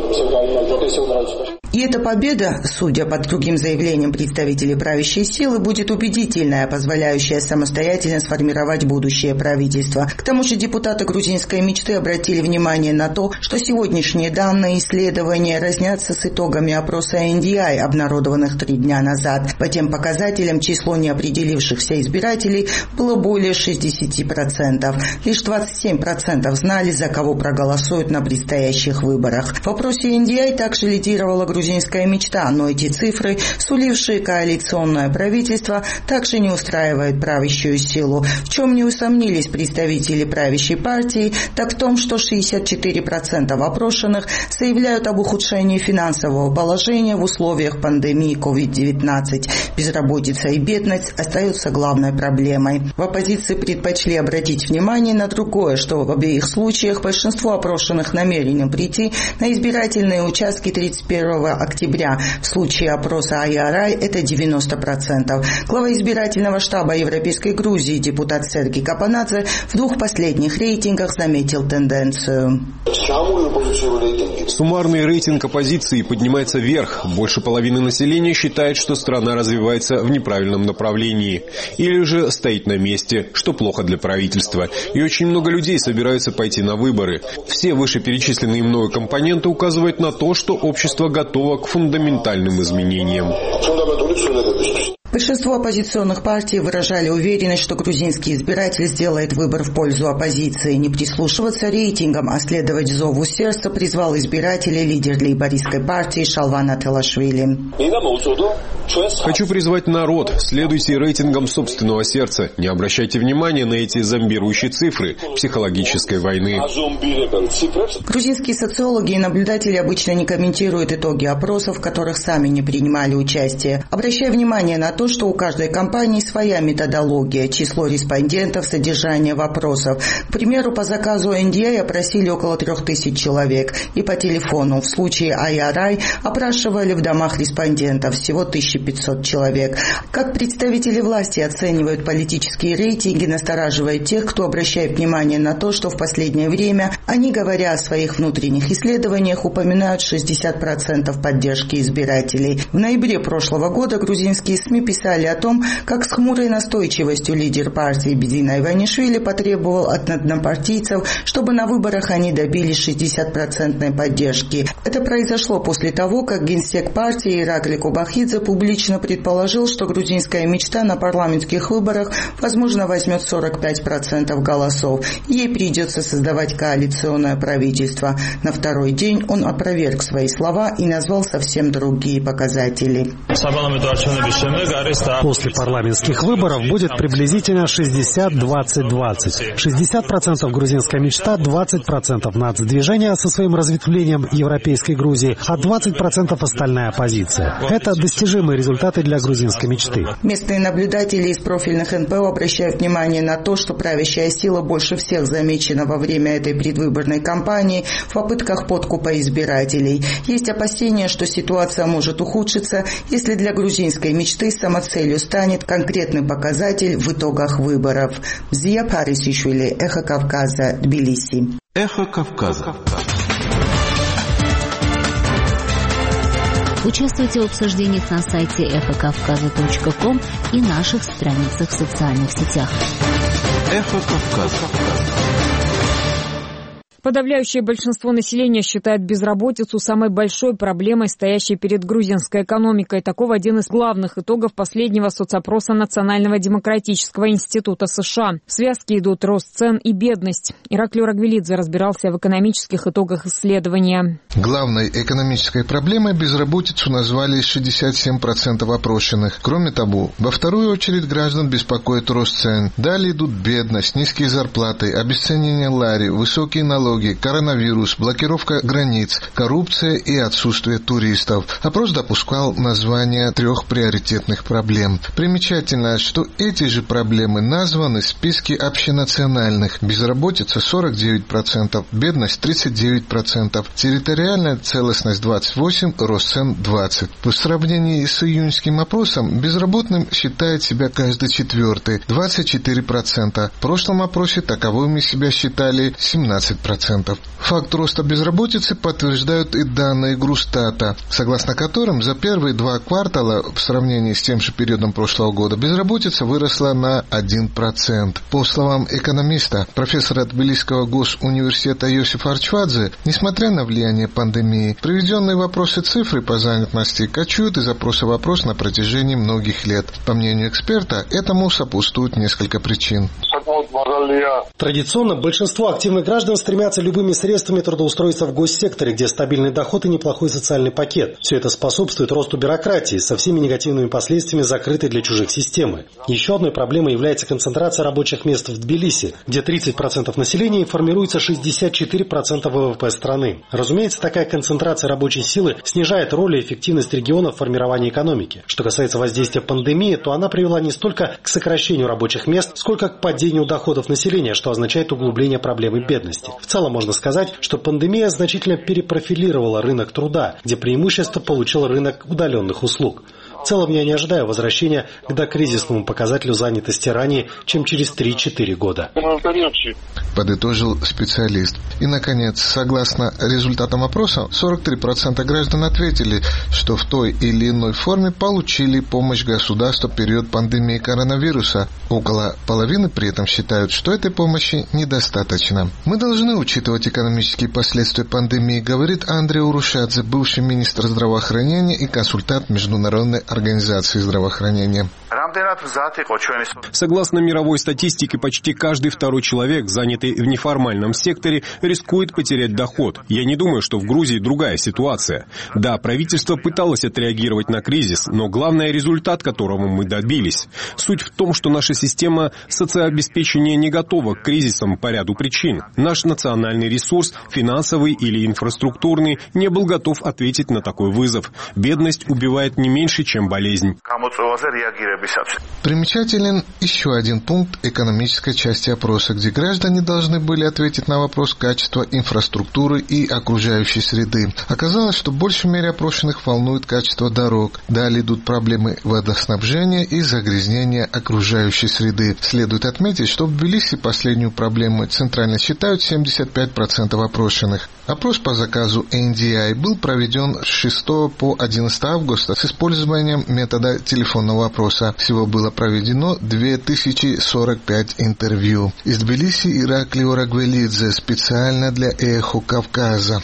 И эта победа, судя по другим заявлениям представителей правящей силы, будет убедительная, позволяющая самостоятельно сформировать будущее правительство. К тому же депутаты грузинской мечты обратили внимание на то, что сегодняшние данные исследования разнятся с итогами опроса эн ди ай, обнародованных три дня назад. По тем показателям число неопределившихся избирателей было более шестьдесят процентов. Лишь двадцать семь процентов знали, за кого проголосуют на предстоящих выборах. В опросе эн ди ай также лидировала грузинская мечта, но эти цифры, сулившие коалиционное правительство, также не устраивают правящую силу. В чем не усомнились представители правящей партии, так в том, что шестьдесят четыре процента опрошенных заявляют об ухудшении финансового положения в условиях пандемии ковид девятнадцать. Безработица и бедность остаются главной проблемой. В оппозиции предпочли обратить внимание на другое, что в обеих случаях большинство опрошенных намерены прийти на избирательные участки тридцать первого октября. В случае опроса ай ар ай это девяносто процентов. Глава избирательного штаба Европейской Грузии депутат Сергей Капанадзе в двух последних рейтингах заметил тенденцию. Суммарный рейтинг оппозиции поднимается вверх. Больше половины населения считает, что страна развивается в неправильном направлении. Или же стоит на месте, что плохо для правительства. И очень много людей собираются пойти на выборы. Все вышеперечисленные мною компоненты указывают на то, что общество готово к фундаментальным изменениям. Большинство оппозиционных партий выражали уверенность, что грузинский избиратель сделает выбор в пользу оппозиции. Не прислушиваться рейтингам, а следовать зову сердца призвал избирателей лидер лейбористской партии Шалван Атпалашвили. Хочу призвать народ, следуйте рейтингам собственного сердца. Не обращайте внимания на эти зомбирующие цифры психологической войны. Грузинские социологи и наблюдатели обычно не комментируют итоги опросов, в которых сами не принимали участие, обращая внимание на то, то, что у каждой компании своя методология, число респондентов, содержание вопросов. К примеру, по заказу эн ди эй опросили около трех тысяч человек, и по телефону. В случае ай ар ай опрашивали в домах респондентов всего тысяча пятьсот человек. Как представители власти оценивают политические рейтинги, настораживает тех, кто обращает внимание на то, что в последнее время они, говоря о своих внутренних исследованиях, упоминают шестьдесят процентов поддержки избирателей. В ноябре прошлого года грузинские СМИ писали о том, как с хмурой настойчивостью лидер партии Бедина Иванишвили потребовал от однопартийцев, чтобы на выборах они добились шестидесятипроцентной поддержки. Это произошло после того, как генсек партии Иракли Кубахидзе публично предположил, что грузинская мечта на парламентских выборах, возможно, возьмет сорок пять процентов голосов. Ей придется создавать коалиционное правительство. На второй день он опроверг свои слова и назвал совсем другие показатели. После парламентских выборов будет приблизительно шестьдесят двадцать двадцать. шестьдесят процентов грузинская мечта, двадцать процентов нацдвижение со своим разветвлением Европейской Грузии, а двадцать процентов остальная оппозиция. Это достижимые результаты для грузинской мечты. Местные наблюдатели из профильных эн пэ о обращают внимание на то, что правящая сила больше всех замечена во время этой предвыборной кампании в попытках подкупа избирателей. Есть опасения, что ситуация может ухудшиться, если для грузинской мечты самоцелью станет конкретный показатель в итогах выборов. Зия Парисишвили, Эхо Кавказа, Тбилиси. Эхо Кавказа. Участвуйте в обсуждениях на сайте эхо кавказа точка ком и наших страницах в социальных сетях. Эхо Кавказа. Подавляющее большинство населения считает безработицу самой большой проблемой, стоящей перед грузинской экономикой. Таков один из главных итогов последнего соцопроса Национального демократического института США. В связке идут рост цен и бедность. Ираклий Рагвелидзе разбирался в экономических итогах исследования. Главной экономической проблемой безработицу назвали шестьдесят семь процентов опрошенных. Кроме того, во вторую очередь граждан беспокоит рост цен. Далее идут бедность, низкие зарплаты, обесценивание лари, высокие налоги, коронавирус, блокировка границ, коррупция и отсутствие туристов. Опрос допускал название трех приоритетных проблем. Примечательно, что эти же проблемы названы в списке общенациональных. Безработица сорок девять процентов, бедность тридцать девять процентов, территориальная целостность двадцать восемь процентов, рост цен двадцать процентов. В сравнении с июньским опросом безработным считает себя каждый четвертый, двадцать четыре процента. В прошлом опросе таковыми себя считали семнадцать процентов. Факт роста безработицы подтверждают и данные Грустата, согласно которым за первые два квартала в сравнении с тем же периодом прошлого года безработица выросла на один процент. По словам экономиста, профессора Тбилисского госуниверситета Йосифа Арчвадзе, несмотря на влияние пандемии, приведенные вопросы цифры по занятости кочуют из опроса в опрос на протяжении многих лет. По мнению эксперта, этому сопутствует несколько причин. Традиционно большинство активных граждан стремятся любыми средствами трудоустроиться в госсекторе, где стабильный доход и неплохой социальный пакет. Все это способствует росту бюрократии со всеми негативными последствиями закрытой для чужих системы. Еще одной проблемой является концентрация рабочих мест в Тбилиси, где тридцать процентов населения формируется шестьдесят четыре процента вэ вэ пэ страны. Разумеется, такая концентрация рабочей силы снижает роль и эффективность региона в формировании экономики. Что касается воздействия пандемии, то она привела не столько к сокращению рабочих мест, сколько к падению доходов населения, что означает углубление проблемы бедности. В целом можно сказать, что пандемия значительно перепрофилировала рынок труда, где преимущество получил рынок удаленных услуг. В целом я не ожидаю возвращения к докризисному показателю занятости ранее, чем через три-четыре года. Подытожил специалист. И, наконец, согласно результатам опроса, сорок три процента граждан ответили, что в той или иной форме получили помощь государства в период пандемии коронавируса. Около половины при этом считают, что этой помощи недостаточно. Мы должны учитывать экономические последствия пандемии, говорит Андрей Урушадзе, бывший министр здравоохранения и консультант Международной организации здравоохранения. Согласно мировой статистике, почти каждый второй человек занят занятой в неформальном секторе, рискует потерять доход. Я не думаю, что в Грузии другая ситуация. Да, правительство пыталось отреагировать на кризис, но главный результат, которого мы добились. Суть в том, что наша система социообеспечения не готова к кризисам по ряду причин. Наш национальный ресурс, финансовый или инфраструктурный, не был готов ответить на такой вызов. Бедность убивает не меньше, чем болезнь. Примечателен еще один пункт экономической части опроса, где граждане должны были ответить на вопрос качества инфраструктуры и окружающей среды. Оказалось, что в большей мере опрошенных волнует качество дорог. Далее идут проблемы водоснабжения и загрязнения окружающей среды. Следует отметить, что в Тбилиси последнюю проблему центрально считают семьдесят пять процентов опрошенных. Опрос по заказу эн ди ай был проведен с шестого по одиннадцатое августа с использованием метода телефонного опроса. Всего было проведено две тысячи сорок пять интервью. Из Тбилиси Ираклий Орагвелидзе специально для «Эхо Кавказа».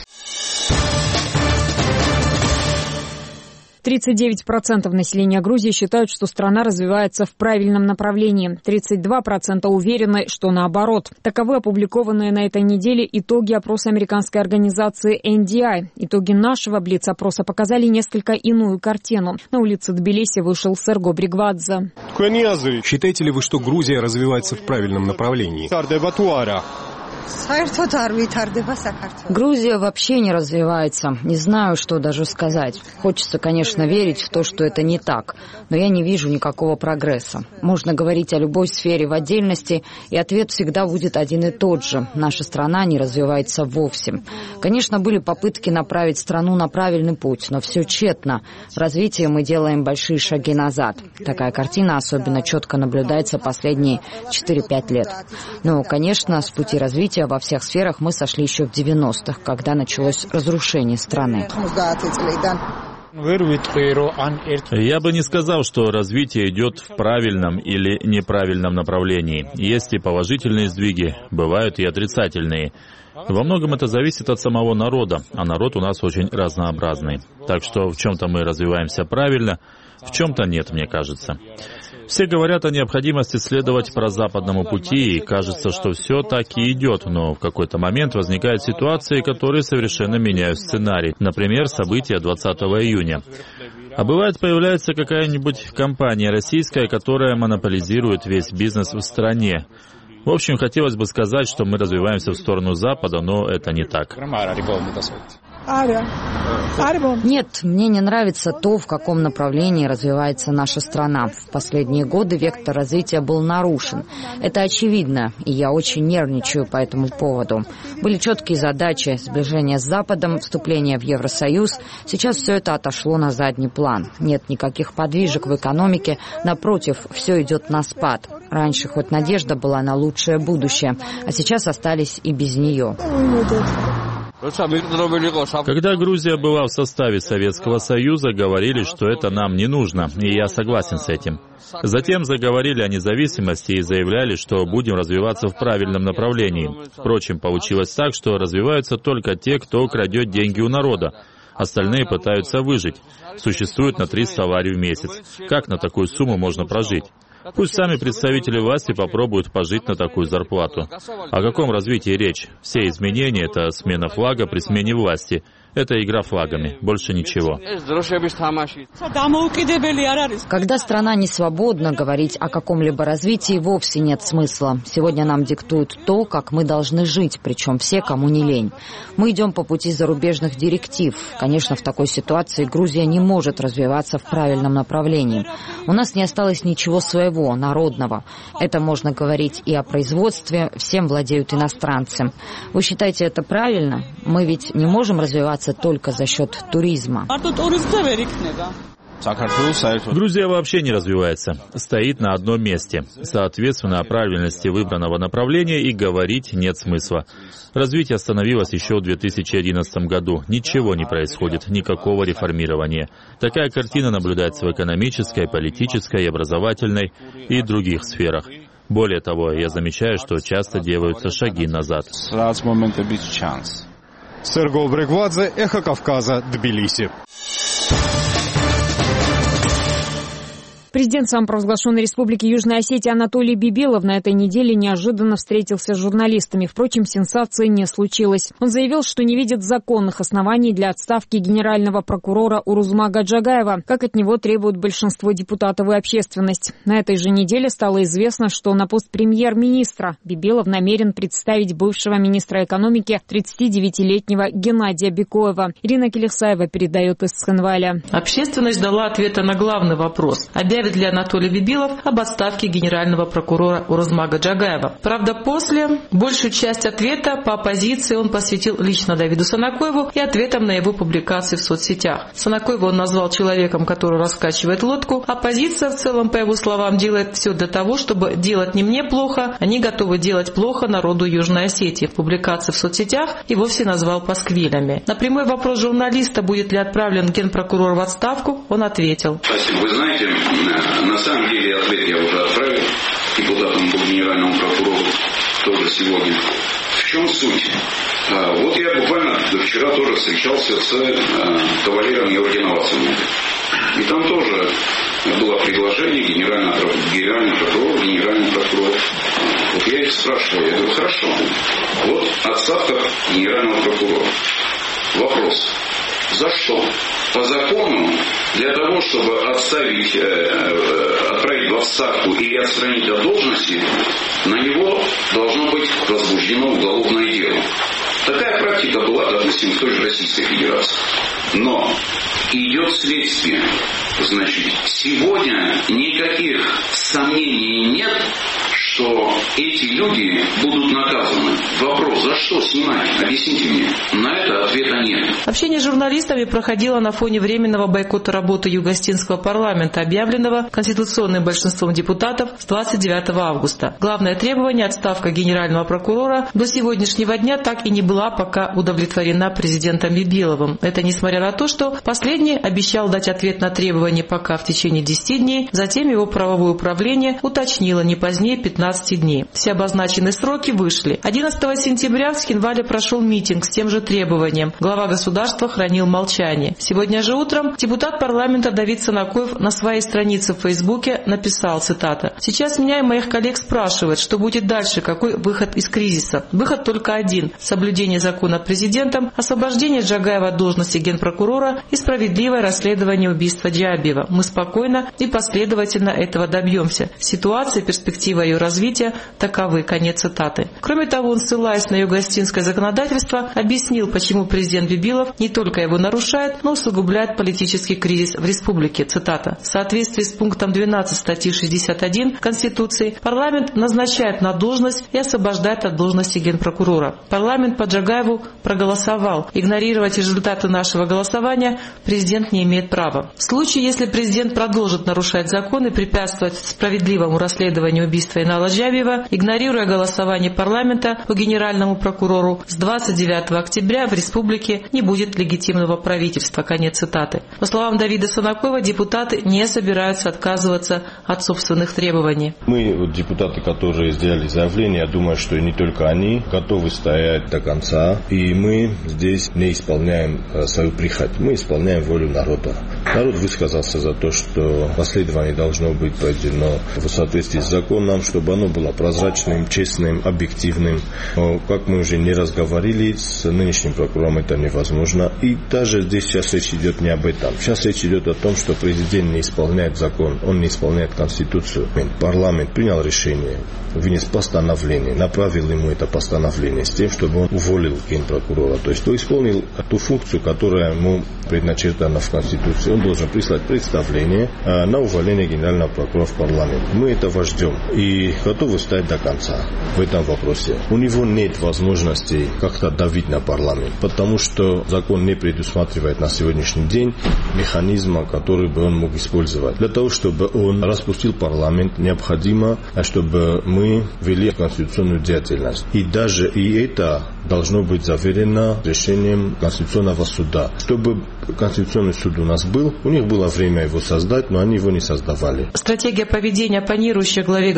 тридцать девять процентов населения Грузии считают, что страна развивается в правильном направлении. тридцать два процента уверены, что наоборот. Таковы опубликованные на этой неделе итоги опроса американской организации эн ди ай. Итоги нашего блиц-опроса показали несколько иную картину. На улице Тбилиси вышел Серго Бригвадзе. Считаете ли вы, что Грузия развивается в правильном направлении? Грузия вообще не развивается. Не знаю, что даже сказать. Хочется, конечно, верить в то, что это не так, но я не вижу никакого прогресса. Можно говорить о любой сфере в отдельности, и ответ всегда будет один и тот же. Наша страна не развивается вовсе. Конечно, были попытки направить страну на правильный путь, но все тщетно. В развитии мы делаем большие шаги назад. Такая картина особенно четко наблюдается последние четыре-пять лет. Но, конечно, с пути развития во всех сферах мы сошли еще в девяностых, когда началось разрушение страны. Я бы не сказал, что развитие идет в правильном или неправильном направлении. Есть и положительные сдвиги, бывают и отрицательные. Во многом это зависит от самого народа, а народ у нас очень разнообразный. Так что в чем-то мы развиваемся правильно, в чем-то нет, мне кажется. Все говорят о необходимости следовать прозападному пути, и кажется, что все так и идет, но в какой-то момент возникают ситуации, которые совершенно меняют сценарий. Например, события двадцатого июня. А бывает, появляется какая-нибудь компания российская, которая монополизирует весь бизнес в стране. В общем, хотелось бы сказать, что мы развиваемся в сторону Запада, но это не так. Нет, мне не нравится то, в каком направлении развивается наша страна. В последние годы вектор развития был нарушен. Это очевидно, и я очень нервничаю по этому поводу. Были четкие задачи: сближение с Западом, вступление в Евросоюз. Сейчас все это отошло на задний план. Нет никаких подвижек в экономике, напротив, все идет на спад. Раньше хоть надежда была на лучшее будущее, а сейчас остались и без нее. Когда Грузия была в составе Советского Союза, говорили, что это нам не нужно, и я согласен с этим. Затем заговорили о независимости и заявляли, что будем развиваться в правильном направлении. Впрочем, получилось так, что развиваются только те, кто крадет деньги у народа. Остальные пытаются выжить. Существует на триста лари в месяц. Как на такую сумму можно прожить? Пусть сами представители власти попробуют пожить на такую зарплату. О каком развитии речь? Все изменения — это смена флага при смене власти. Это игра флагами, больше ничего. Когда страна не свободна, говорить о каком-либо развитии вовсе нет смысла. Сегодня нам диктуют то, как мы должны жить, причем все, кому не лень. Мы идем по пути зарубежных директив. Конечно, в такой ситуации Грузия не может развиваться в правильном направлении. У нас не осталось ничего своего, народного. Это можно говорить и о производстве, всем владеют иностранцы. Вы считаете это правильно? Мы ведь не можем развиваться только за счет туризма. Грузия вообще не развивается, стоит на одном месте. Соответственно, о правильности выбранного направления и говорить нет смысла. Развитие остановилось еще в две тысячи одиннадцатом году. Ничего не происходит, никакого реформирования. Такая картина наблюдается в экономической, политической, образовательной и других сферах. Более того, я замечаю, что часто делаются шаги назад. Серго Бригвадзе, Эхо Кавказа, Тбилиси. Президент самопровозглашенной республики Южная Осетия Анатолий Бибилов на этой неделе неожиданно встретился с журналистами. Впрочем, сенсации не случилось. Он заявил, что не видит законных оснований для отставки генерального прокурора Урузмага Джагаева, как от него требуют большинство депутатов и общественность. На этой же неделе стало известно, что на пост премьер-министра Бибилов намерен представить бывшего министра экономики тридцатидевятилетнего Геннадия Бекоева. Ирина Келехсаева передает из Цхинваля. Общественность ждала ответа на главный вопрос. Объявит ли Анатолий Бибилов об отставке генерального прокурора Урузмага Джагаева? Правда, после большую часть ответа по оппозиции он посвятил лично Давиду Санакоеву и ответам на его публикации в соцсетях. Санакоева он назвал человеком, который раскачивает лодку. Оппозиция в целом, по его словам, делает все для того, чтобы делать не мне плохо, они готовы делать плохо народу Южной Осетии. В публикации в соцсетях и вовсе назвал пасквилями. На прямой вопрос журналиста, будет ли отправлен генпрокурор в отставку, он ответил. Спасибо. Вы знаете, на самом деле ответ я уже отправил депутатам по генеральному прокурору тоже сегодня. В чем суть? Вот я буквально вчера тоже встречался с кавалером Георгием Новацевым. И там тоже было предложение генерального, генерального прокурора, генерального прокурора. Вот я их спрашиваю, я говорю, хорошо, вот отставка генерального прокурора. Вопрос, за что? По закону, для того, чтобы отставить, э, отправить в отставку или отстранить от должности, на него должно быть возбуждено уголовное дело. Такая практика была, допустим, в той же Российской Федерации. Но идет следствие. Значит, сегодня никаких сомнений нет, что эти люди будут наказаны. Вопрос, за что снимать? Объясните мне. На это ответа нет. Общение с журналистами проходило на фоне временного бойкота работы Юго-Осетинского парламента, объявленного конституционным большинством депутатов с двадцать девятого августа. Главное требование, отставка генерального прокурора, до сегодняшнего дня так и не была пока удовлетворена президентом Бибиловым. Это несмотря на то, что последний обещал дать ответ на требование пока в течение десяти дней, затем его правовое управление уточнило не позднее пятнадцати дней. Все обозначенные сроки вышли. одиннадцатого сентября в Цхинвале прошел митинг с тем же требованием. Глава государства хранил молчание. Сегодня же утром депутат парламента Давид Санакоев на своей странице в Фейсбуке написал, цитата, «Сейчас меня и моих коллег спрашивают, что будет дальше, какой выход из кризиса. Выход только один – соблюдение закона президентом, освобождение Джагаева от должности генпрокурора и справедливое расследование убийства Джабиева. Мы спокойно и последовательно этого добьемся. Ситуация, перспектива ее развития таковы». Конец цитаты. Кроме того, он, ссылаясь на юго-осетинское законодательство, объяснил, почему президент Бибилов не только его нарушает, но усугубляет политический кризис в республике. Цитата. «В соответствии с пунктом двенадцать статьи шестьдесят один Конституции парламент назначает на должность и освобождает от должности генпрокурора. Парламент по Джагаеву проголосовал. Игнорировать результаты нашего голосования президент не имеет права. В случае, если президент продолжит нарушать закон и препятствовать справедливому расследованию убийства Инала Джабиева, игнорируя голосование парламента по генеральному прокурору, с двадцать девятого октября в республике не будет легитимного правительства». Конец цитаты. По словам Давида Санакоева, депутаты не собираются отказываться от собственных требований. Мы, вот, депутаты, которые сделали заявление, я думаю, что не только они готовы стоять до конца, и мы здесь не исполняем э, свою прихоть, мы исполняем волю народа. Народ высказался за то, что расследование должно быть проведено в соответствии с законом, чтобы оно было прозрачным, честным, объективным. Но, как мы уже не раз говорили, с нынешним прокурором это невозможно. И даже здесь сейчас речь идет не об этом. Сейчас речь идет о том, что президент не исполняет закон, он не исполняет Конституцию. Парламент принял решение, вынес постановление, направил ему это постановление с тем, чтобы он уволил генпрокурора. То есть он исполнил ту функцию, которая ему предначертана в Конституции. Он должен прислать представление на увольнение генерального прокурора в парламент. Мы этого ждем и готовы стоять до конца в этом вопросе. У него нет возможности как-то давить на парламент, потому что закон не предусматривает на сегодняшний день механизма, который бы он мог использовать. Для того, чтобы он распустил парламент, необходимо, чтобы мы вели конституционную деятельность. И даже и это должно быть заверено решением Конституционного суда. Чтобы Конституционный суд у нас был, у них было время его создать, но они его не создавали. Стратегия поведения, оппонирующая главе государства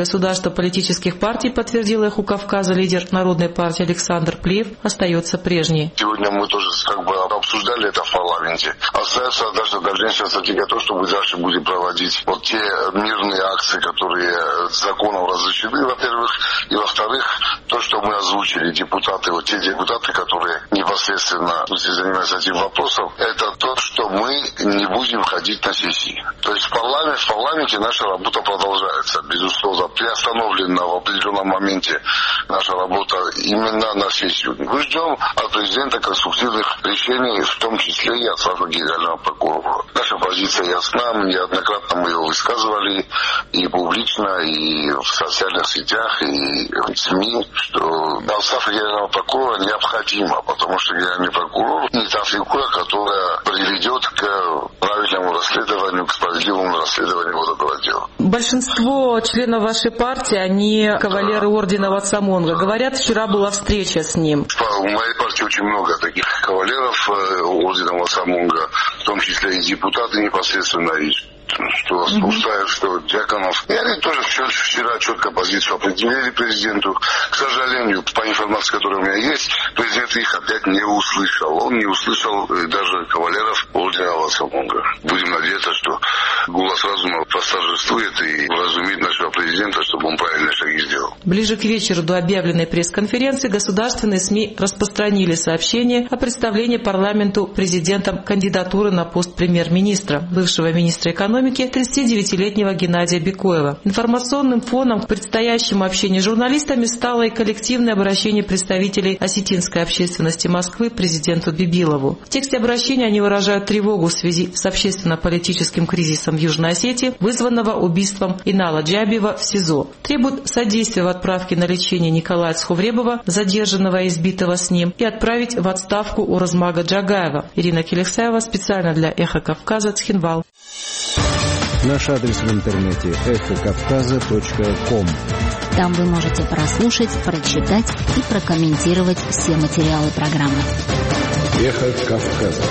руководства политических партий, подтвердил «Эху Кавказа» лидер Народной партии Александр Плиев, остается прежней. Сегодня мы тоже как бы обсуждали это в парламенте. Остается наша дальнейшая стратегия, то, что мы дальше будем проводить вот те мирные акции, которые законом разрешены, во-первых, и во-вторых, то, что мы озвучили, депутаты, вот те депутаты, которые непосредственно занимаются этим вопросом, это то, что мы не будем ходить на сессии. То есть в парламенте, в парламенте наша работа продолжается, безусловно, приостановлена в определенном моменте наша работа именно на сессию. Мы ждем от президента конструктивных решений, в том числе и от самого генерального прокурора. Наша позиция ясна, неоднократно мы ее высказывали и публично, и в социальных сетях, и в СМИ, что отставка генерального прокурора необходима, потому что генеральный прокурор не та фигура, которая приведет к правильному расследованию, к справедливому расследованию вот этого дела. Большинство членов вашей партии, они кавалеры ордена Вацамонга. Говорят, вчера была встреча с ним. В моей партии очень много таких кавалеров ордена Вацамонга, в том числе и депутаты непосредственно, и что устраивает, что Дьяконов. И они тоже вчера четко позицию определили президенту. К сожалению, по информации, которая у меня есть, президент их опять не услышал. Он не услышал даже кавалеров ордена Вацамонга. Будем надеяться, что голос разума восторжествует и вразумит нашего президента, чтобы он правильные шаги сделал. Ближе к вечеру до объявленной пресс-конференции государственные СМИ распространили сообщение о представлении парламенту президентом кандидатуры на пост премьер-министра, бывшего министра экономики тридцатидевятилетнего Геннадия Бекоева. Информационным фоном к предстоящему общению с журналистами стало и коллективное обращение представителей осетинской общественности Москвы президенту Бибилову. В тексте обращения они выражают тревогу в связи с общественно-политическим кризисом в Южной Осетии, вызванного убийством Инала Джабиева в СИЗО. Требуют содействия в отправке на лечение Николая Цхувребова, задержанного и избитого с ним, и отправить в отставку Уразмага Джагаева. Ирина Келексаева, специально для «Эхо Кавказа», Цхинвал. Наш адрес в интернете эхо кавказа точка ком. Там вы можете прослушать, прочитать и прокомментировать все материалы программы. «Эхо Кавказа».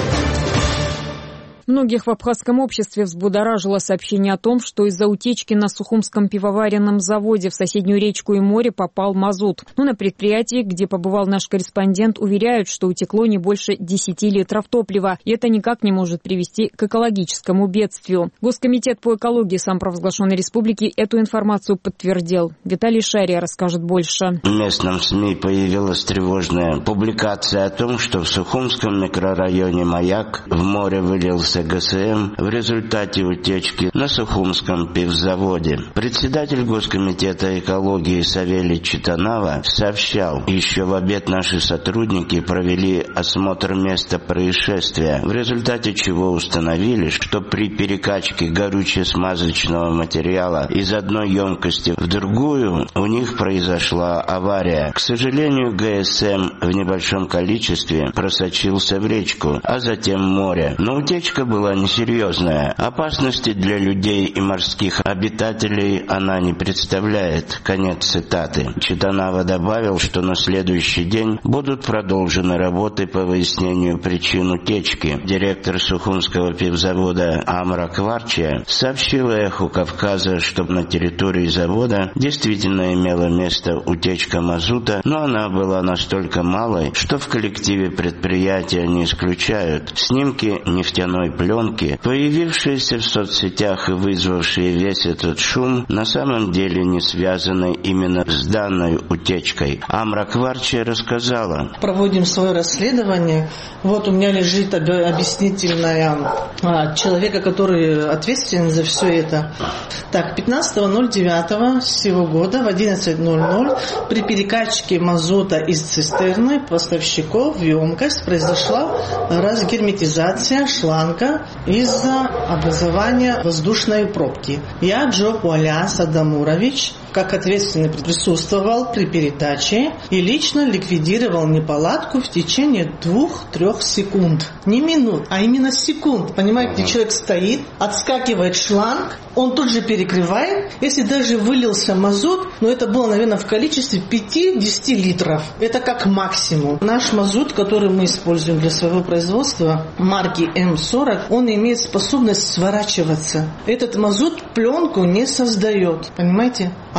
Многих в абхазском обществе взбудоражило сообщение о том, что из-за утечки на Сухумском пивоваренном заводе в соседнюю речку и море попал мазут. Но на предприятии, где побывал наш корреспондент, уверяют, что утекло не больше десяти литров топлива, и это никак не может привести к экологическому бедствию. Госкомитет по экологии самопровозглашенной республики эту информацию подтвердил. Виталий Шария расскажет больше. В местном СМИ появилась тревожная публикация о том, что в Сухумском микрорайоне Маяк в море вылился ГСМ в результате утечки на Сухумском пивзаводе. Председатель Госкомитета экологии Савелий Читанава сообщал, еще в обед наши сотрудники провели осмотр места происшествия, в результате чего установили, что при перекачке горюче-смазочного материала из одной емкости в другую у них произошла авария. К сожалению, ГСМ в небольшом количестве просочился в речку, а затем в море. Но утечка была несерьезная. Опасности для людей и морских обитателей она не представляет. Конец цитаты. Читанава добавил, что на следующий день будут продолжены работы по выяснению причин утечки. Директор Сухумского пивзавода Амра Кварчия сообщила «Эху Кавказа», что на территории завода действительно имела место утечка мазута, но она была настолько малой, что в коллективе предприятия не исключают. Снимки нефтяной пленки, появившиеся в соцсетях и вызвавшие весь этот шум, на самом деле не связаны именно с данной утечкой. Амра Кварчия рассказала. Проводим свое расследование. Вот у меня лежит объяснительная а, человека, который ответственен за все это. Так, пятнадцатого ноль девятого сего года в одиннадцать ноль ноль при перекачке мазута из цистерны поставщиков в емкость произошла разгерметизация шланга из-за образования воздушной пробки. Я, Джо Пуаляс Адамурович, как ответственный присутствовал при передаче и лично ликвидировал неполадку в течение двух-трех секунд. Не минут, а именно секунд. Понимаете, человек стоит, отскакивает шланг, он тут же перекрывает. Если даже вылился мазут, но это было, наверное, в количестве пяти-десяти литров. Это как максимум. Наш мазут, который мы используем для своего производства, марки эм сорок, он имеет способность сворачиваться. Этот мазут пленку не создает. Понимаете?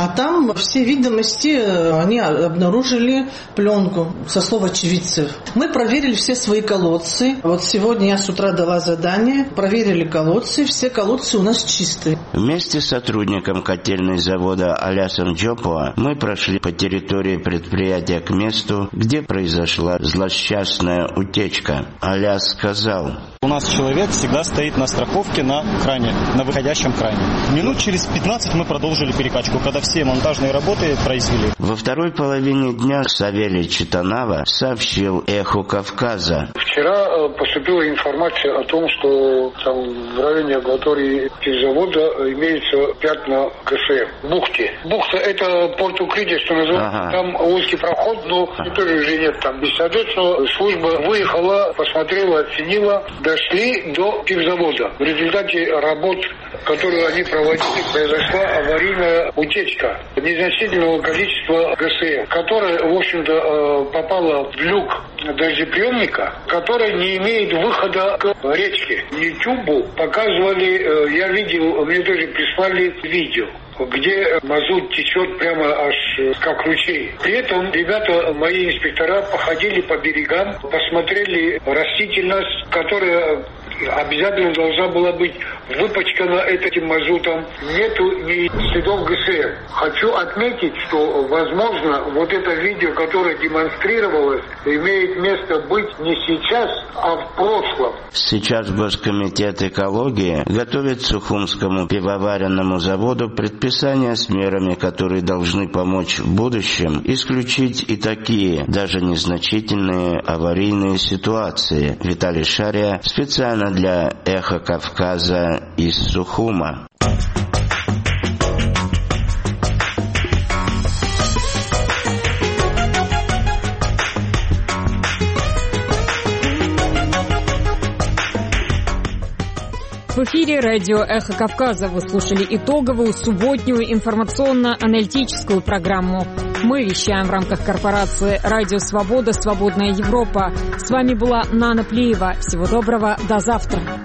А там все видимости, они обнаружили пленку со слов очевидцев. Мы проверили все свои колодцы. Вот сегодня я с утра дала задание. Проверили колодцы. Все колодцы у нас чистые. Вместе с сотрудником котельной завода Алясом Джопуа мы прошли по территории предприятия к месту, где произошла злосчастная утечка. Аляс сказал: у нас человек всегда стоит на страховке на кране, на выходящем кране. Минут через пятнадцать мы продолжили перекачку, когда все монтажные работы произвели. Во второй половине дня Савелий Читанава сообщил «Эху Кавказа». Вчера поступила информация о том, что там в районе акватории завода имеются пятна ГСМ. Бухте. Бухта — это Порт-Укриди, что называется. Ага. Там узкий проход, но тоже уже нет там. И, соответственно, служба выехала, посмотрела, оценила, дошли до пивзавода. В результате работ, которые они проводили, произошла аварийная утечка незначительного количества ГСМ, которая, в общем-то, попала в люк дождеприемника, который не имеет выхода к речке. Ютубу показывали, я видел, мне тоже прислали видео, где мазут течет прямо аж как ручей. При этом ребята, мои инспектора, походили по берегам, посмотрели растительность, которая обязательно должна была быть выпачкана этим мазутом. Нету ни следов ГСМ. Хочу отметить, что, возможно, вот это видео, которое демонстрировалось, имеет место быть не сейчас, а в прошлом. Сейчас Госкомитет экологии готовит Сухумскому пивоваренному заводу предписание с мерами, которые должны помочь в будущем исключить и такие, даже незначительные аварийные ситуации. Виталий Шария специально для «Эхо Кавказа» из Сухума. В эфире радио «Эхо Кавказа». Вы слушали итоговую субботнюю информационно-аналитическую программу. Мы вещаем в рамках корпорации «Радио Свобода. Свободная Европа». С вами была Нана Плиева. Всего доброго. До завтра.